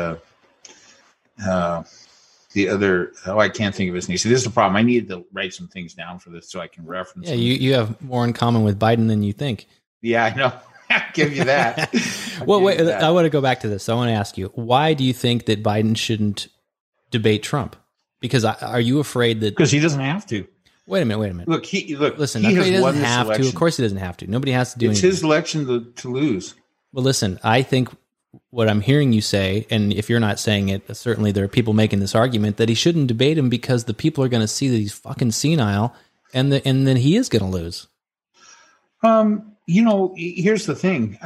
[SPEAKER 1] I can't think of his name. So this is the problem. I needed to write some things down for this so I can reference.
[SPEAKER 2] Yeah, you have more in common with Biden than you think.
[SPEAKER 1] Yeah, I know. I'll give you that.
[SPEAKER 2] Well, wait. I want to go back to this. I want to ask you, why do you think that Biden shouldn't debate Trump? Because are you afraid that
[SPEAKER 1] because he doesn't have to?
[SPEAKER 2] Wait a minute.
[SPEAKER 1] Look.
[SPEAKER 2] Listen, he doesn't have to. Of course, he doesn't have to. Nobody has to do anything.
[SPEAKER 1] It's his election to lose.
[SPEAKER 2] Well, listen. I think what I'm hearing you say, and if you're not saying it, certainly there are people making this argument that he shouldn't debate him because the people are going to see that he's fucking senile, and then he is going to lose.
[SPEAKER 1] Here's the thing.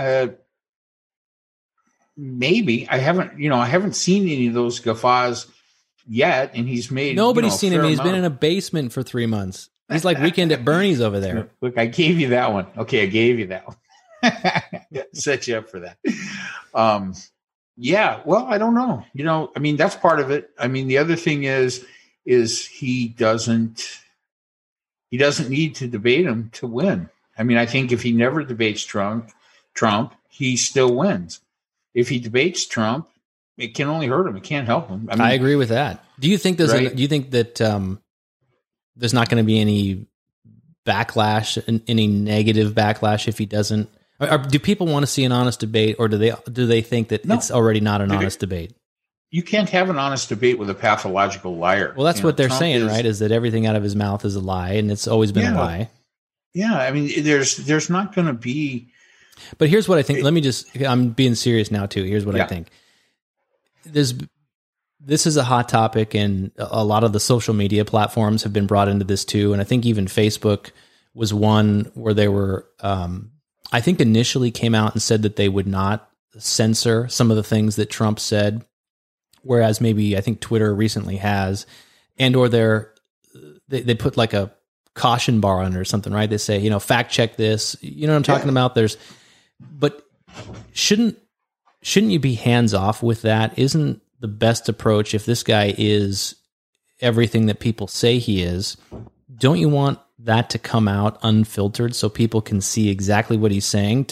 [SPEAKER 1] Maybe I haven't seen any of those guffaws yet, and he's made.
[SPEAKER 2] Nobody's seen him. He's been in a basement for 3 months. He's like Weekend at Bernie's over there.
[SPEAKER 1] Look, I gave you that one. Okay, I gave you that one. Set you up for that. Yeah. Well, I don't know. That's part of it. The other thing is he doesn't. he doesn't need to debate him to win. I mean, I think if he never debates Trump, he still wins. If he debates Trump, it can only hurt him. It can't help him.
[SPEAKER 2] I agree with that. Do you think there's
[SPEAKER 1] right?
[SPEAKER 2] do you think that there's not going to be any backlash, any negative backlash if he doesn't? Or do people want to see an honest debate, or do they think that it's already not an honest debate?
[SPEAKER 1] You can't have an honest debate with a pathological liar.
[SPEAKER 2] Well, that's what they're
[SPEAKER 1] Trump
[SPEAKER 2] saying, right? Is that everything out of his mouth is a lie, and it's always been a lie.
[SPEAKER 1] Yeah, I mean, there's not going to be.
[SPEAKER 2] But here's what I think. I'm being serious now too. Here's what I think. This is a hot topic, and a lot of the social media platforms have been brought into this too. And I think even Facebook was one where they were, I think initially came out and said that they would not censor some of the things that Trump said, whereas maybe I think Twitter recently has, and or they put like a caution bar on it or something, right? They say, fact check this. You know what I'm talking about? But shouldn't you be hands off with that? Isn't the best approach, if this guy is everything that people say he is, don't you want that to come out unfiltered so people can see exactly what he's saying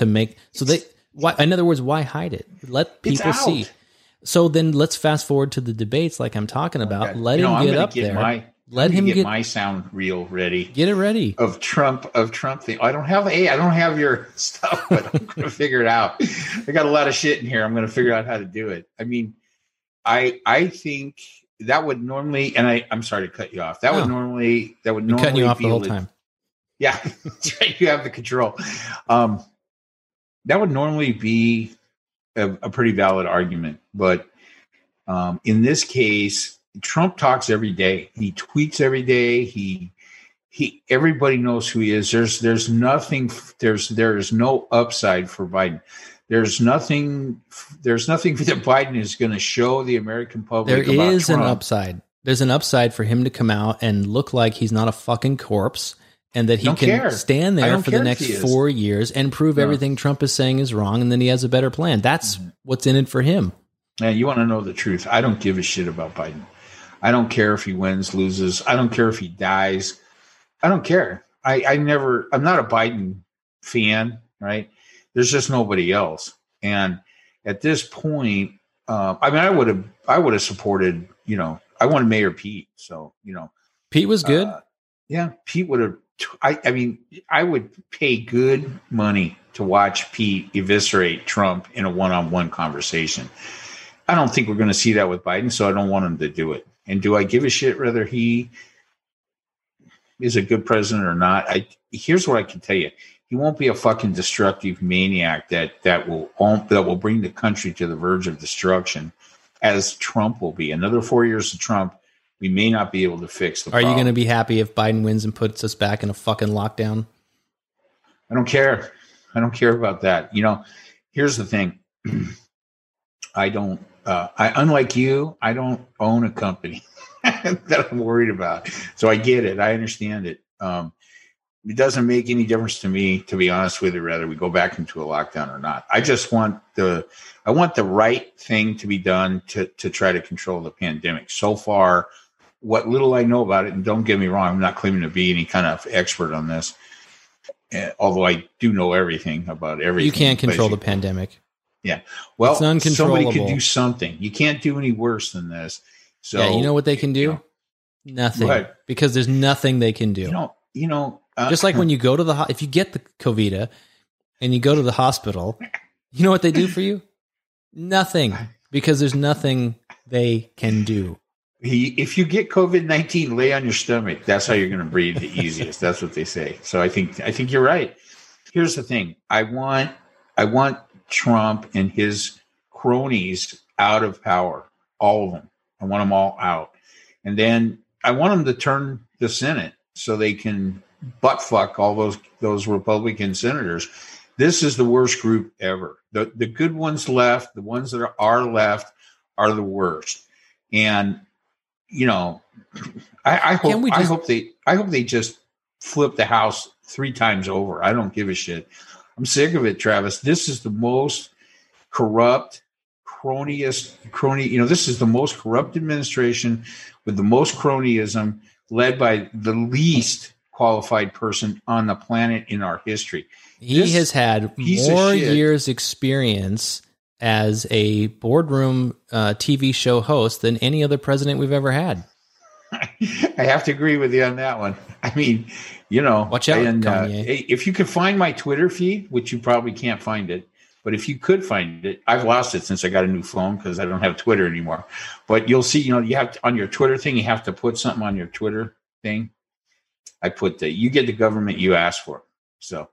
[SPEAKER 2] in other words, why hide it? Let people see. So then let's fast forward to the debates like I'm talking about.
[SPEAKER 1] Okay.
[SPEAKER 2] Let him get up there. Let him get
[SPEAKER 1] my sound reel ready.
[SPEAKER 2] Get it ready.
[SPEAKER 1] Of Trump thing. I don't have your stuff, but I'm going to figure it out. I got a lot of shit in here. I'm going to figure out how to do it. I mean, I think that would normally, and I'm sorry to cut you off. That would normally
[SPEAKER 2] cutting you off the whole time.
[SPEAKER 1] Yeah, that's right. You have the control. That would normally be a pretty valid argument, but in this case, Trump talks every day. He tweets every day. He everybody knows who he is. There's nothing. There is no upside for Biden. There's nothing that Biden is going to show the American public.
[SPEAKER 2] There
[SPEAKER 1] about
[SPEAKER 2] is
[SPEAKER 1] Trump.
[SPEAKER 2] an upside. There's an upside for him to come out and look like he's not a fucking corpse, and that he can stand there for the next 4 years and prove everything Trump is saying is wrong, and then he has a better plan. That's what's in it for him.
[SPEAKER 1] Man, you want to know the truth? I don't give a shit about Biden. I don't care if he wins, loses. I don't care if he dies. I don't care. I'm not a Biden fan, right? There's just nobody else. And at this point, I would have supported, I wanted Mayor Pete. So,
[SPEAKER 2] Pete was good.
[SPEAKER 1] Yeah. Pete would have, I would pay good money to watch Pete eviscerate Trump in a one-on-one conversation. I don't think we're going to see that with Biden, so I don't want him to do it. And do I give a shit whether he is a good president or not? Here's what I can tell you: he won't be a fucking destructive maniac that will bring the country to the verge of destruction, as Trump will be. Another 4 years of Trump, we may not be able to fix the problem.
[SPEAKER 2] Are you going to be happy if Biden wins and puts us back in a fucking lockdown?
[SPEAKER 1] I don't care. I don't care about that. Here's the thing: unlike you, I don't own a company that I'm worried about. So I get it. I understand it. It doesn't make any difference to me, to be honest with you, whether we go back into a lockdown or not. I just want the right thing to be done to try to control the pandemic. So far, what little I know about it, and don't get me wrong, I'm not claiming to be any kind of expert on this, although I do know everything about everything.
[SPEAKER 2] You can't control the pandemic.
[SPEAKER 1] Yeah. Well,
[SPEAKER 2] it's uncontrollable.
[SPEAKER 1] Somebody could do something. You can't do any worse than this. So
[SPEAKER 2] yeah, you know what they can do? Nothing. Right. Because there's nothing they can do. Just like when you go to if you get the COVID and you go to the hospital, you know what they do for you? Nothing. Because there's nothing they can do.
[SPEAKER 1] If you get COVID-19, lay on your stomach. That's how you're going to breathe the easiest. That's what they say. So I think you're right. Here's the thing. I want Trump and his cronies out of power, all of them. I want them all out. And then I want them to turn the Senate so they can butt fuck all those Republican senators. This is the worst group ever. The good ones left, the ones that are left are the worst. And I hope they just flip the House 3 times over. I don't give a shit. I'm sick of it, Travis. This is the most corrupt, crony. This is the most corrupt administration with the most cronyism, led by the least qualified person on the planet in our history.
[SPEAKER 2] He has had more years experience as a boardroom TV show host than any other president we've ever had.
[SPEAKER 1] I have to agree with you on that one. I mean,
[SPEAKER 2] watch out, Kanye.
[SPEAKER 1] If you could find my Twitter feed, which you probably can't find it, but if you could find it, I've lost it since I got a new phone because I don't have Twitter anymore. But you'll see, you have to, on your Twitter thing, you have to put something on your Twitter thing. I put you get the government you ask for. So,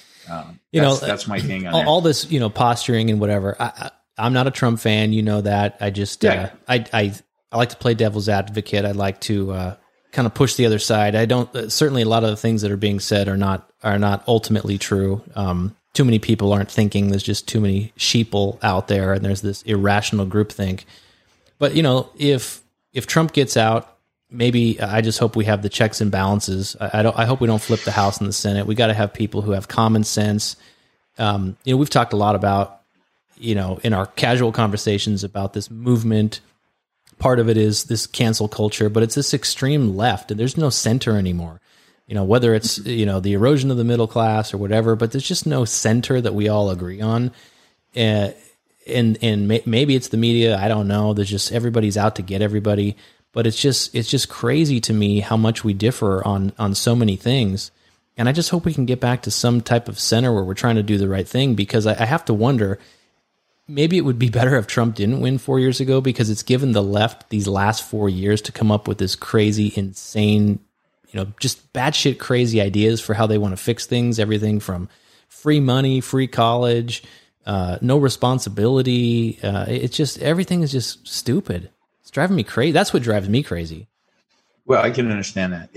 [SPEAKER 1] that's my thing on
[SPEAKER 2] all this, posturing and whatever. I'm not a Trump fan. You know that. I just, I like to play devil's advocate. I like to kind of push the other side. I don't, certainly a lot of the things that are being said are not ultimately true. Too many people aren't thinking. There's just too many sheeple out there, and there's this irrational groupthink. But, if Trump gets out, maybe I just hope we have the checks and balances. I hope we don't flip the House and the Senate. We got to have people who have common sense. We've talked a lot about, in our casual conversations about this movement. Part of it is this cancel culture, but it's this extreme left, and there's no center anymore. Whether it's, the erosion of the middle class or whatever, but there's just no center that we all agree on. And maybe it's the media. I don't know. There's just, everybody's out to get everybody. But it's just crazy to me how much we differ on so many things. And I just hope we can get back to some type of center where we're trying to do the right thing, because I have to wonder, maybe it would be better if Trump didn't win 4 years ago, because it's given the left these last 4 years to come up with this crazy, insane, just batshit crazy ideas for how they want to fix things. Everything from free money, free college, no responsibility. It's just, everything is just stupid. It's driving me crazy. That's what drives me crazy.
[SPEAKER 1] Well, I can understand that.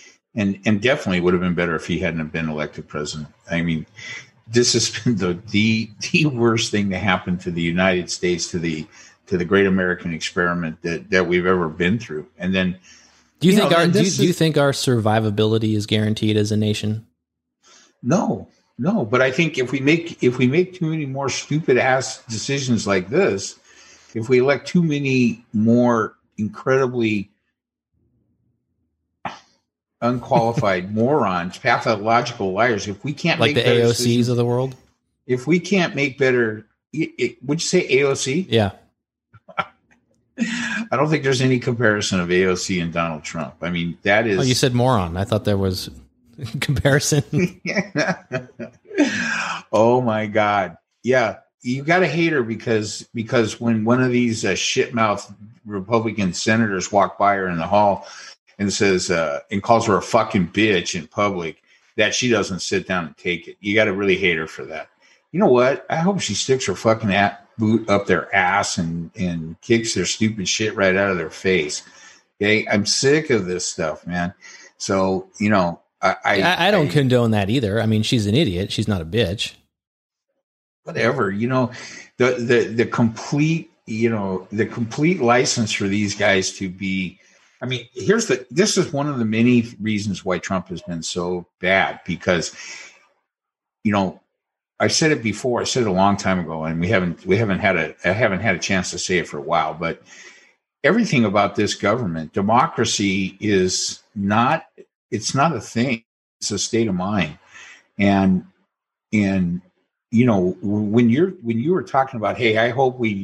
[SPEAKER 1] And definitely would have been better if he hadn't been elected president. I mean, this has been the worst thing to happen to the United States, to the great American experiment that we've ever been through. And then,
[SPEAKER 2] do you think our survivability is guaranteed as a nation?
[SPEAKER 1] No. But I think if we make too many more stupid ass decisions like this, if we elect too many more incredibly unqualified morons, pathological liars, if we can't
[SPEAKER 2] like
[SPEAKER 1] make
[SPEAKER 2] the AOCs of the world,
[SPEAKER 1] if we can't make better, would you say AOC?
[SPEAKER 2] Yeah.
[SPEAKER 1] I don't think there's any comparison of AOC and Donald Trump. I mean, that is.
[SPEAKER 2] Oh, you said moron. I thought there was comparison.
[SPEAKER 1] Oh my God. Yeah. You got to hate her because when one of these shitmouth Republican senators walk by her in the hall and says and calls her a fucking bitch in public, that she doesn't sit down and take it. You got to really hate her for that. You know what? I hope she sticks her fucking boot up their ass and kicks their stupid shit right out of their face. Okay, I'm sick of this stuff, man. So I don't
[SPEAKER 2] condone that either. I mean, she's an idiot. She's not a bitch.
[SPEAKER 1] Whatever, the complete, the complete license for these guys to be. I mean, this is one of the many reasons why Trump has been so bad, because, I said it before. I said it a long time ago, and I haven't had a chance to say it for a while. But everything about this government, democracy is not. It's not a thing. It's a state of mind, and when you were talking about, hey, I hope we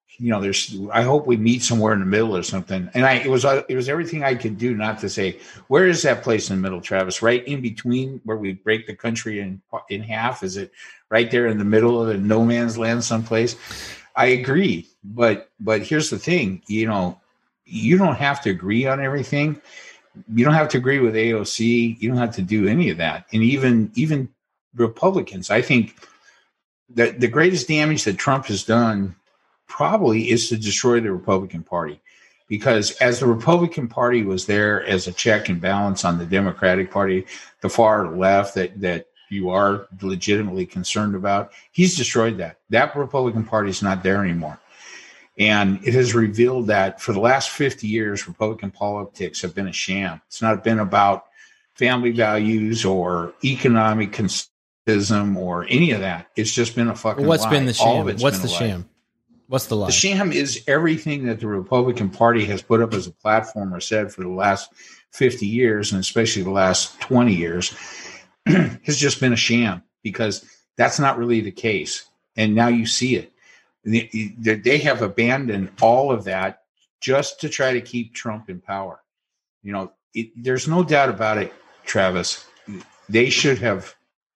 [SPEAKER 1] meet somewhere in the middle or something. And it was everything I could do not to say, where is that place in the middle, Travis? Right in between where we break the country in half? Is it right there in the middle of the no man's land someplace? I agree. But here's the thing, you don't have to agree on everything. You don't have to agree with AOC. You don't have to do any of that. And even Republicans, I think that the greatest damage that Trump has done probably is to destroy the Republican Party, because as the Republican Party was there as a check and balance on the Democratic Party, the far left that you are legitimately concerned about, he's destroyed that. That Republican Party is not there anymore. And it has revealed that for the last 50 years, Republican politics have been a sham. It's not been about family values or economic conservatism or any of that. It's just been a fucking lie.
[SPEAKER 2] What's been the sham? What's the sham? What's the lie?
[SPEAKER 1] The sham is everything that the Republican Party has put up as a platform or said for the last 50 years, and especially the last 20 years, has just been a sham, because that's not really the case. And now you see it. They have abandoned all of that just to try to keep Trump in power. There's no doubt about it, Travis. They should have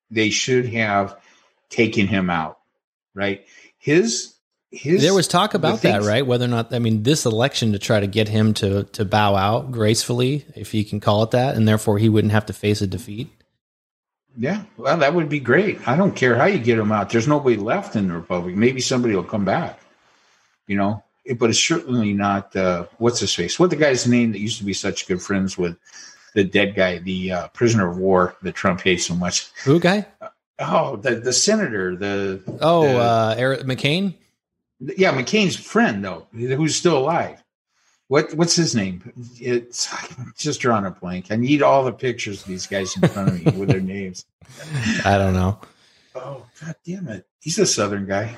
[SPEAKER 1] taken him out, right?
[SPEAKER 2] There was talk about that, right? Whether or not, this election to try to get him to bow out gracefully, if you can call it that, and therefore he wouldn't have to face a defeat.
[SPEAKER 1] Yeah, well, that would be great. I don't care how you get him out. There's nobody left in the Republic. Maybe somebody will come back, but it's certainly not, what's his face? What the guy's name that used to be such good friends with the dead guy, the prisoner of war that Trump hates so much.
[SPEAKER 2] Who guy?
[SPEAKER 1] The senator,
[SPEAKER 2] Eric McCain?
[SPEAKER 1] Yeah, McCain's friend, though, who's still alive. What's his name? It's just drawing a blank. I need all the pictures of these guys in front of me with their names.
[SPEAKER 2] I don't know.
[SPEAKER 1] Oh, God damn it. He's a Southern guy.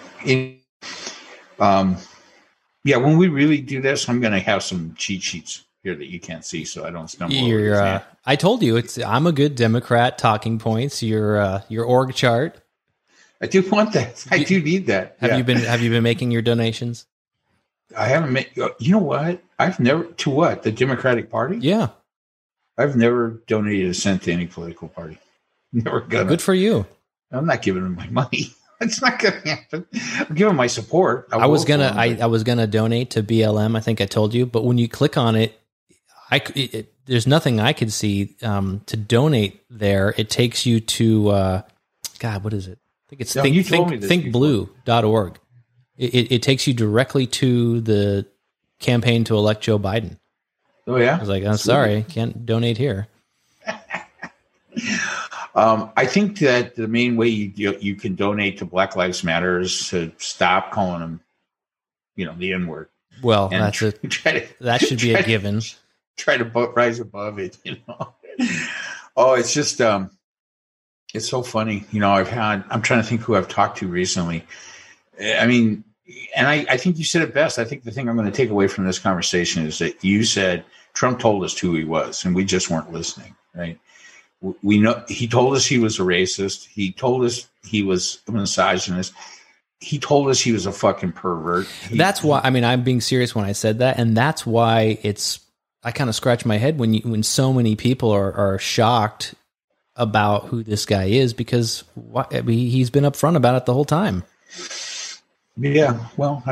[SPEAKER 1] Yeah, when we really do this, I'm going to have some cheat sheets here that you can't see, so I don't stumble over.
[SPEAKER 2] I told you, I'm a good Democrat. Talking points. Your org chart.
[SPEAKER 1] I do want that. I do need that.
[SPEAKER 2] Have you been making your donations?
[SPEAKER 1] I haven't made. You know what? I've never. To what? The Democratic Party?
[SPEAKER 2] Yeah.
[SPEAKER 1] I've never donated a cent to any political party. Never gonna.
[SPEAKER 2] Good for you.
[SPEAKER 1] I'm not giving them my money. It's not going to happen. I'm giving my support.
[SPEAKER 2] I was gonna donate to BLM. I think I told you, but when you click on it, there's nothing I could see to donate there. It takes you to God. What is it? I think it's thinkblue.org. It takes you directly to the campaign to elect Joe Biden.
[SPEAKER 1] Oh, yeah?
[SPEAKER 2] I was like, I'm sorry, can't donate here.
[SPEAKER 1] I think that the main way you can donate to Black Lives Matter is to stop calling them, the N-word.
[SPEAKER 2] Well, that should be a given.
[SPEAKER 1] Try to rise above it, Oh, it's just, it's so funny. I'm trying to think who I've talked to recently. And I think you said it best. I think the thing I'm going to take away from this conversation is that you said Trump told us who he was, and we just weren't listening, right? We know he told us he was a racist. He told us he was a misogynist. He told us he was a fucking pervert.
[SPEAKER 2] That's why, I'm being serious when I said that, and that's why I kind of scratch my head when so many people are shocked about who this guy is, because he's been upfront about it the whole time.
[SPEAKER 1] Yeah, well,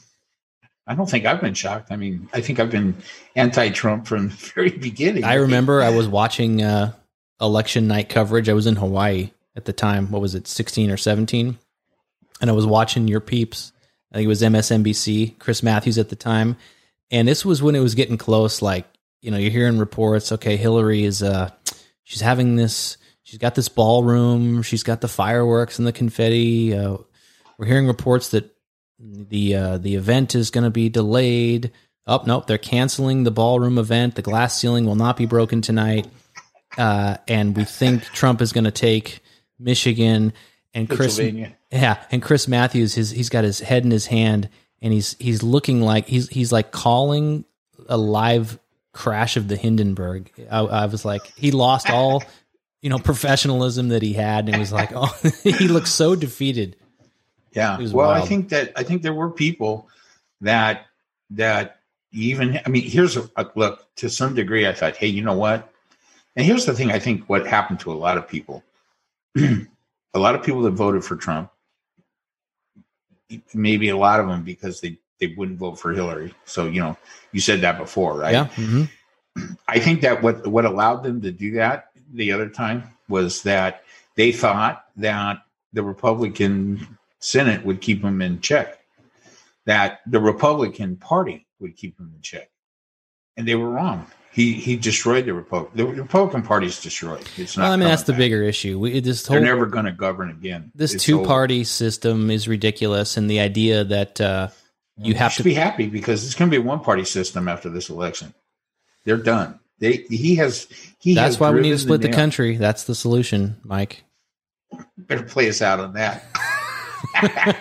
[SPEAKER 1] I don't think I've been shocked. I think I've been anti-Trump from the very beginning.
[SPEAKER 2] I remember I was watching election night coverage. I was in Hawaii at the time. What was it, 16 or 17? And I was watching your peeps. I think it was MSNBC, Chris Matthews at the time. And this was when it was getting close. Like, you're hearing reports. Okay, Hillary is, she's having this, she's got this ballroom. She's got the fireworks and the confetti. We're hearing reports that the event is going to be delayed. Oh, nope, they're canceling the ballroom event. The glass ceiling will not be broken tonight. And we think Trump is going to take Michigan and Chris Matthews. He's got his head in his hand, and he's looking like he's like calling a live crash of the Hindenburg. I was like, he lost all professionalism that he had, and it was like, oh, he looks so defeated.
[SPEAKER 1] Yeah. Well, wild. I think there were people that even, here's look, to some degree, I thought, hey, you know what? And here's the thing. I think what happened to a lot of people, a lot of people that voted for Trump, maybe a lot of them because they wouldn't vote for Hillary. So, you said that before, right?
[SPEAKER 2] Yeah. Mm-hmm.
[SPEAKER 1] I think that what allowed them to do that the other time was that they thought that the Republican Senate would keep them in check, that the Republican Party would keep them in check. And they were wrong. He destroyed the Republican. The Republican Party is destroyed. It's not.
[SPEAKER 2] Well, that's the bigger issue.
[SPEAKER 1] They're never going to govern again.
[SPEAKER 2] This two-party system is ridiculous, and the idea that you have to
[SPEAKER 1] be happy because it's going to be a one-party system after this election. They're done. That's
[SPEAKER 2] why we need to split the country. That's the solution, Mike.
[SPEAKER 1] Better play us out on that.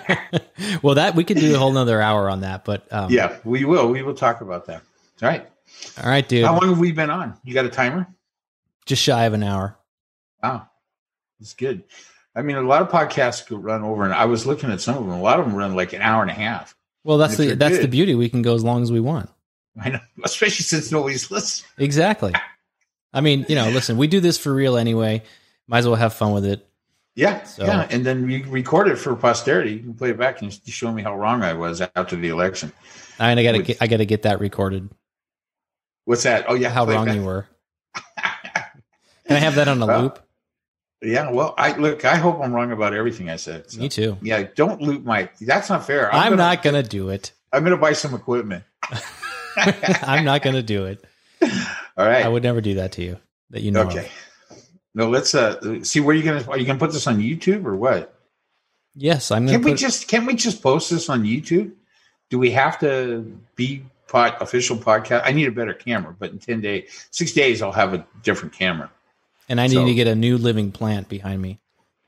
[SPEAKER 2] Well, that we could do a whole nother hour on that, but
[SPEAKER 1] yeah, we will. We will talk about that. All right.
[SPEAKER 2] All right, dude.
[SPEAKER 1] How long have we been on? You got a timer?
[SPEAKER 2] Just shy of an hour.
[SPEAKER 1] Wow. That's good. I mean, a lot of podcasts could run over, and I was looking at some of them. A lot of them run like an hour and a half.
[SPEAKER 2] Well, that's the beauty. We can go as long as we want.
[SPEAKER 1] I know, especially since nobody's listening.
[SPEAKER 2] Exactly. I mean, listen, we do this for real anyway. Might as well have fun with it.
[SPEAKER 1] Yeah, yeah. And then we record it for posterity. You can play it back and show me how wrong I was after the election.
[SPEAKER 2] And I got to get that recorded.
[SPEAKER 1] What's that? Oh, yeah.
[SPEAKER 2] How wrong you were. Can I have that on a loop?
[SPEAKER 1] Yeah, well, I hope I'm wrong about everything I said. So.
[SPEAKER 2] Me too.
[SPEAKER 1] Yeah, don't loop that's not fair.
[SPEAKER 2] I'm not going to do it.
[SPEAKER 1] I'm going to buy some equipment.
[SPEAKER 2] I'm not going to do it.
[SPEAKER 1] All right.
[SPEAKER 2] I would never do that to you. That you know.
[SPEAKER 1] Okay. No, let's see where are you going to put this on YouTube or what?
[SPEAKER 2] Yes, I'm going
[SPEAKER 1] to Can we just post this on YouTube? Do we have to be official podcast? I need a better camera, but in 6 days I'll have a different camera.
[SPEAKER 2] And I need to get a new living plant behind me.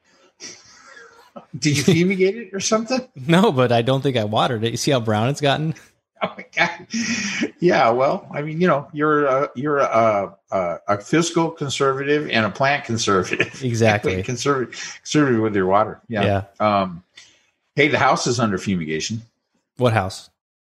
[SPEAKER 1] Did you fumigate it or something?
[SPEAKER 2] No, but I don't think I watered it. You see how brown it's gotten?
[SPEAKER 1] Oh my God. Yeah, well, I mean, you're a fiscal conservative and a plant conservative.
[SPEAKER 2] Exactly.
[SPEAKER 1] Conservative with your water. Yeah. Hey, the house is under fumigation.
[SPEAKER 2] What house?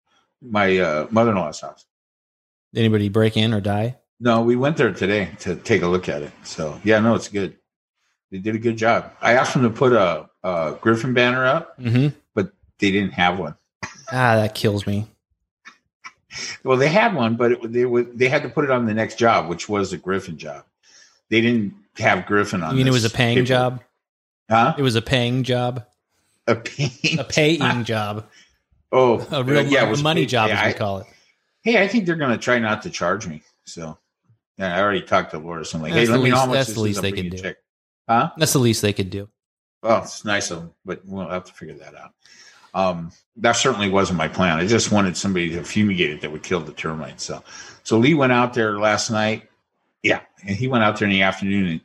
[SPEAKER 1] My mother-in-law's house.
[SPEAKER 2] Did anybody break in or die?
[SPEAKER 1] No, we went there today to take a look at it. So, yeah, no, it's good. They did a good job. I asked them to put a Griffin banner up, but they didn't have one.
[SPEAKER 2] That kills me.
[SPEAKER 1] Well, they had one, but they had to put it on the next job, which was a Griffin job. They didn't have Griffin on.
[SPEAKER 2] You mean it was a paying job?
[SPEAKER 1] Huh?
[SPEAKER 2] It was a paying job. A paying job.
[SPEAKER 1] Oh,
[SPEAKER 2] a real money job, as we call it.
[SPEAKER 1] Hey, I think they're going to try not to charge me. So, yeah, I already talked to Laura. So I'm like, hey, let me know how much
[SPEAKER 2] that's the least they can do.
[SPEAKER 1] Check. Huh?
[SPEAKER 2] That's the least they could do.
[SPEAKER 1] Well, it's nice of them, but we'll have to figure that out. That certainly wasn't my plan. I just wanted somebody to fumigate it that would kill the termites. So Lee went out there last night. Yeah, and he went out there in the afternoon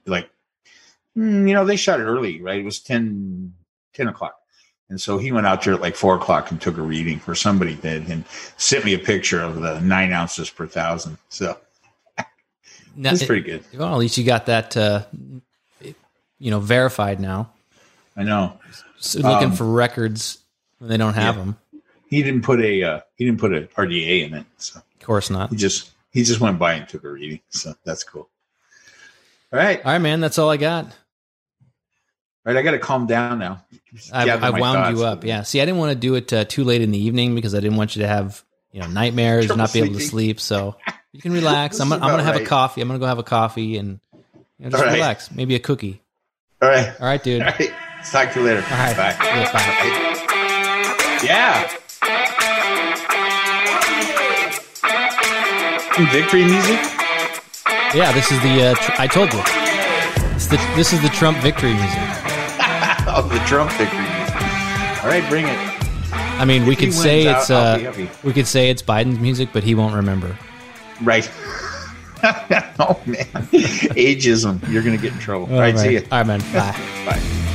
[SPEAKER 1] and they shot it early, right? It was 10 o'clock. And so he went out there at 4 o'clock and took a reading, or somebody did, and sent me a picture of the 9 ounces per thousand. So that's pretty good.
[SPEAKER 2] Well, at least you got that, verified now.
[SPEAKER 1] I know.
[SPEAKER 2] So looking for records when they don't have them.
[SPEAKER 1] He didn't put a RDA in it. So
[SPEAKER 2] of course not.
[SPEAKER 1] He just went by and took a reading. So that's cool. All right,
[SPEAKER 2] man. That's all I got.
[SPEAKER 1] All right, I got to calm down now.
[SPEAKER 2] I wound you up. Yeah. See, I didn't want to do it too late in the evening because I didn't want you to have nightmares and not be able to sleep. So you can relax. I'm gonna have a coffee. I'm gonna go have a coffee and just relax. Maybe a cookie.
[SPEAKER 1] All right,
[SPEAKER 2] dude.
[SPEAKER 1] All right. Talk to you later.
[SPEAKER 2] All right.
[SPEAKER 1] Bye.
[SPEAKER 2] Yeah, bye.
[SPEAKER 1] Yeah. Victory music?
[SPEAKER 2] Yeah, this is the. I told you. This is the Trump victory music.
[SPEAKER 1] Oh, the Trump victory music. All right, bring it.
[SPEAKER 2] I mean, we could say it's Biden's music, but he won't remember.
[SPEAKER 1] Right. Oh man, ageism. You're gonna get in trouble. All right, see you.
[SPEAKER 2] All right, man. Bye.
[SPEAKER 1] Bye.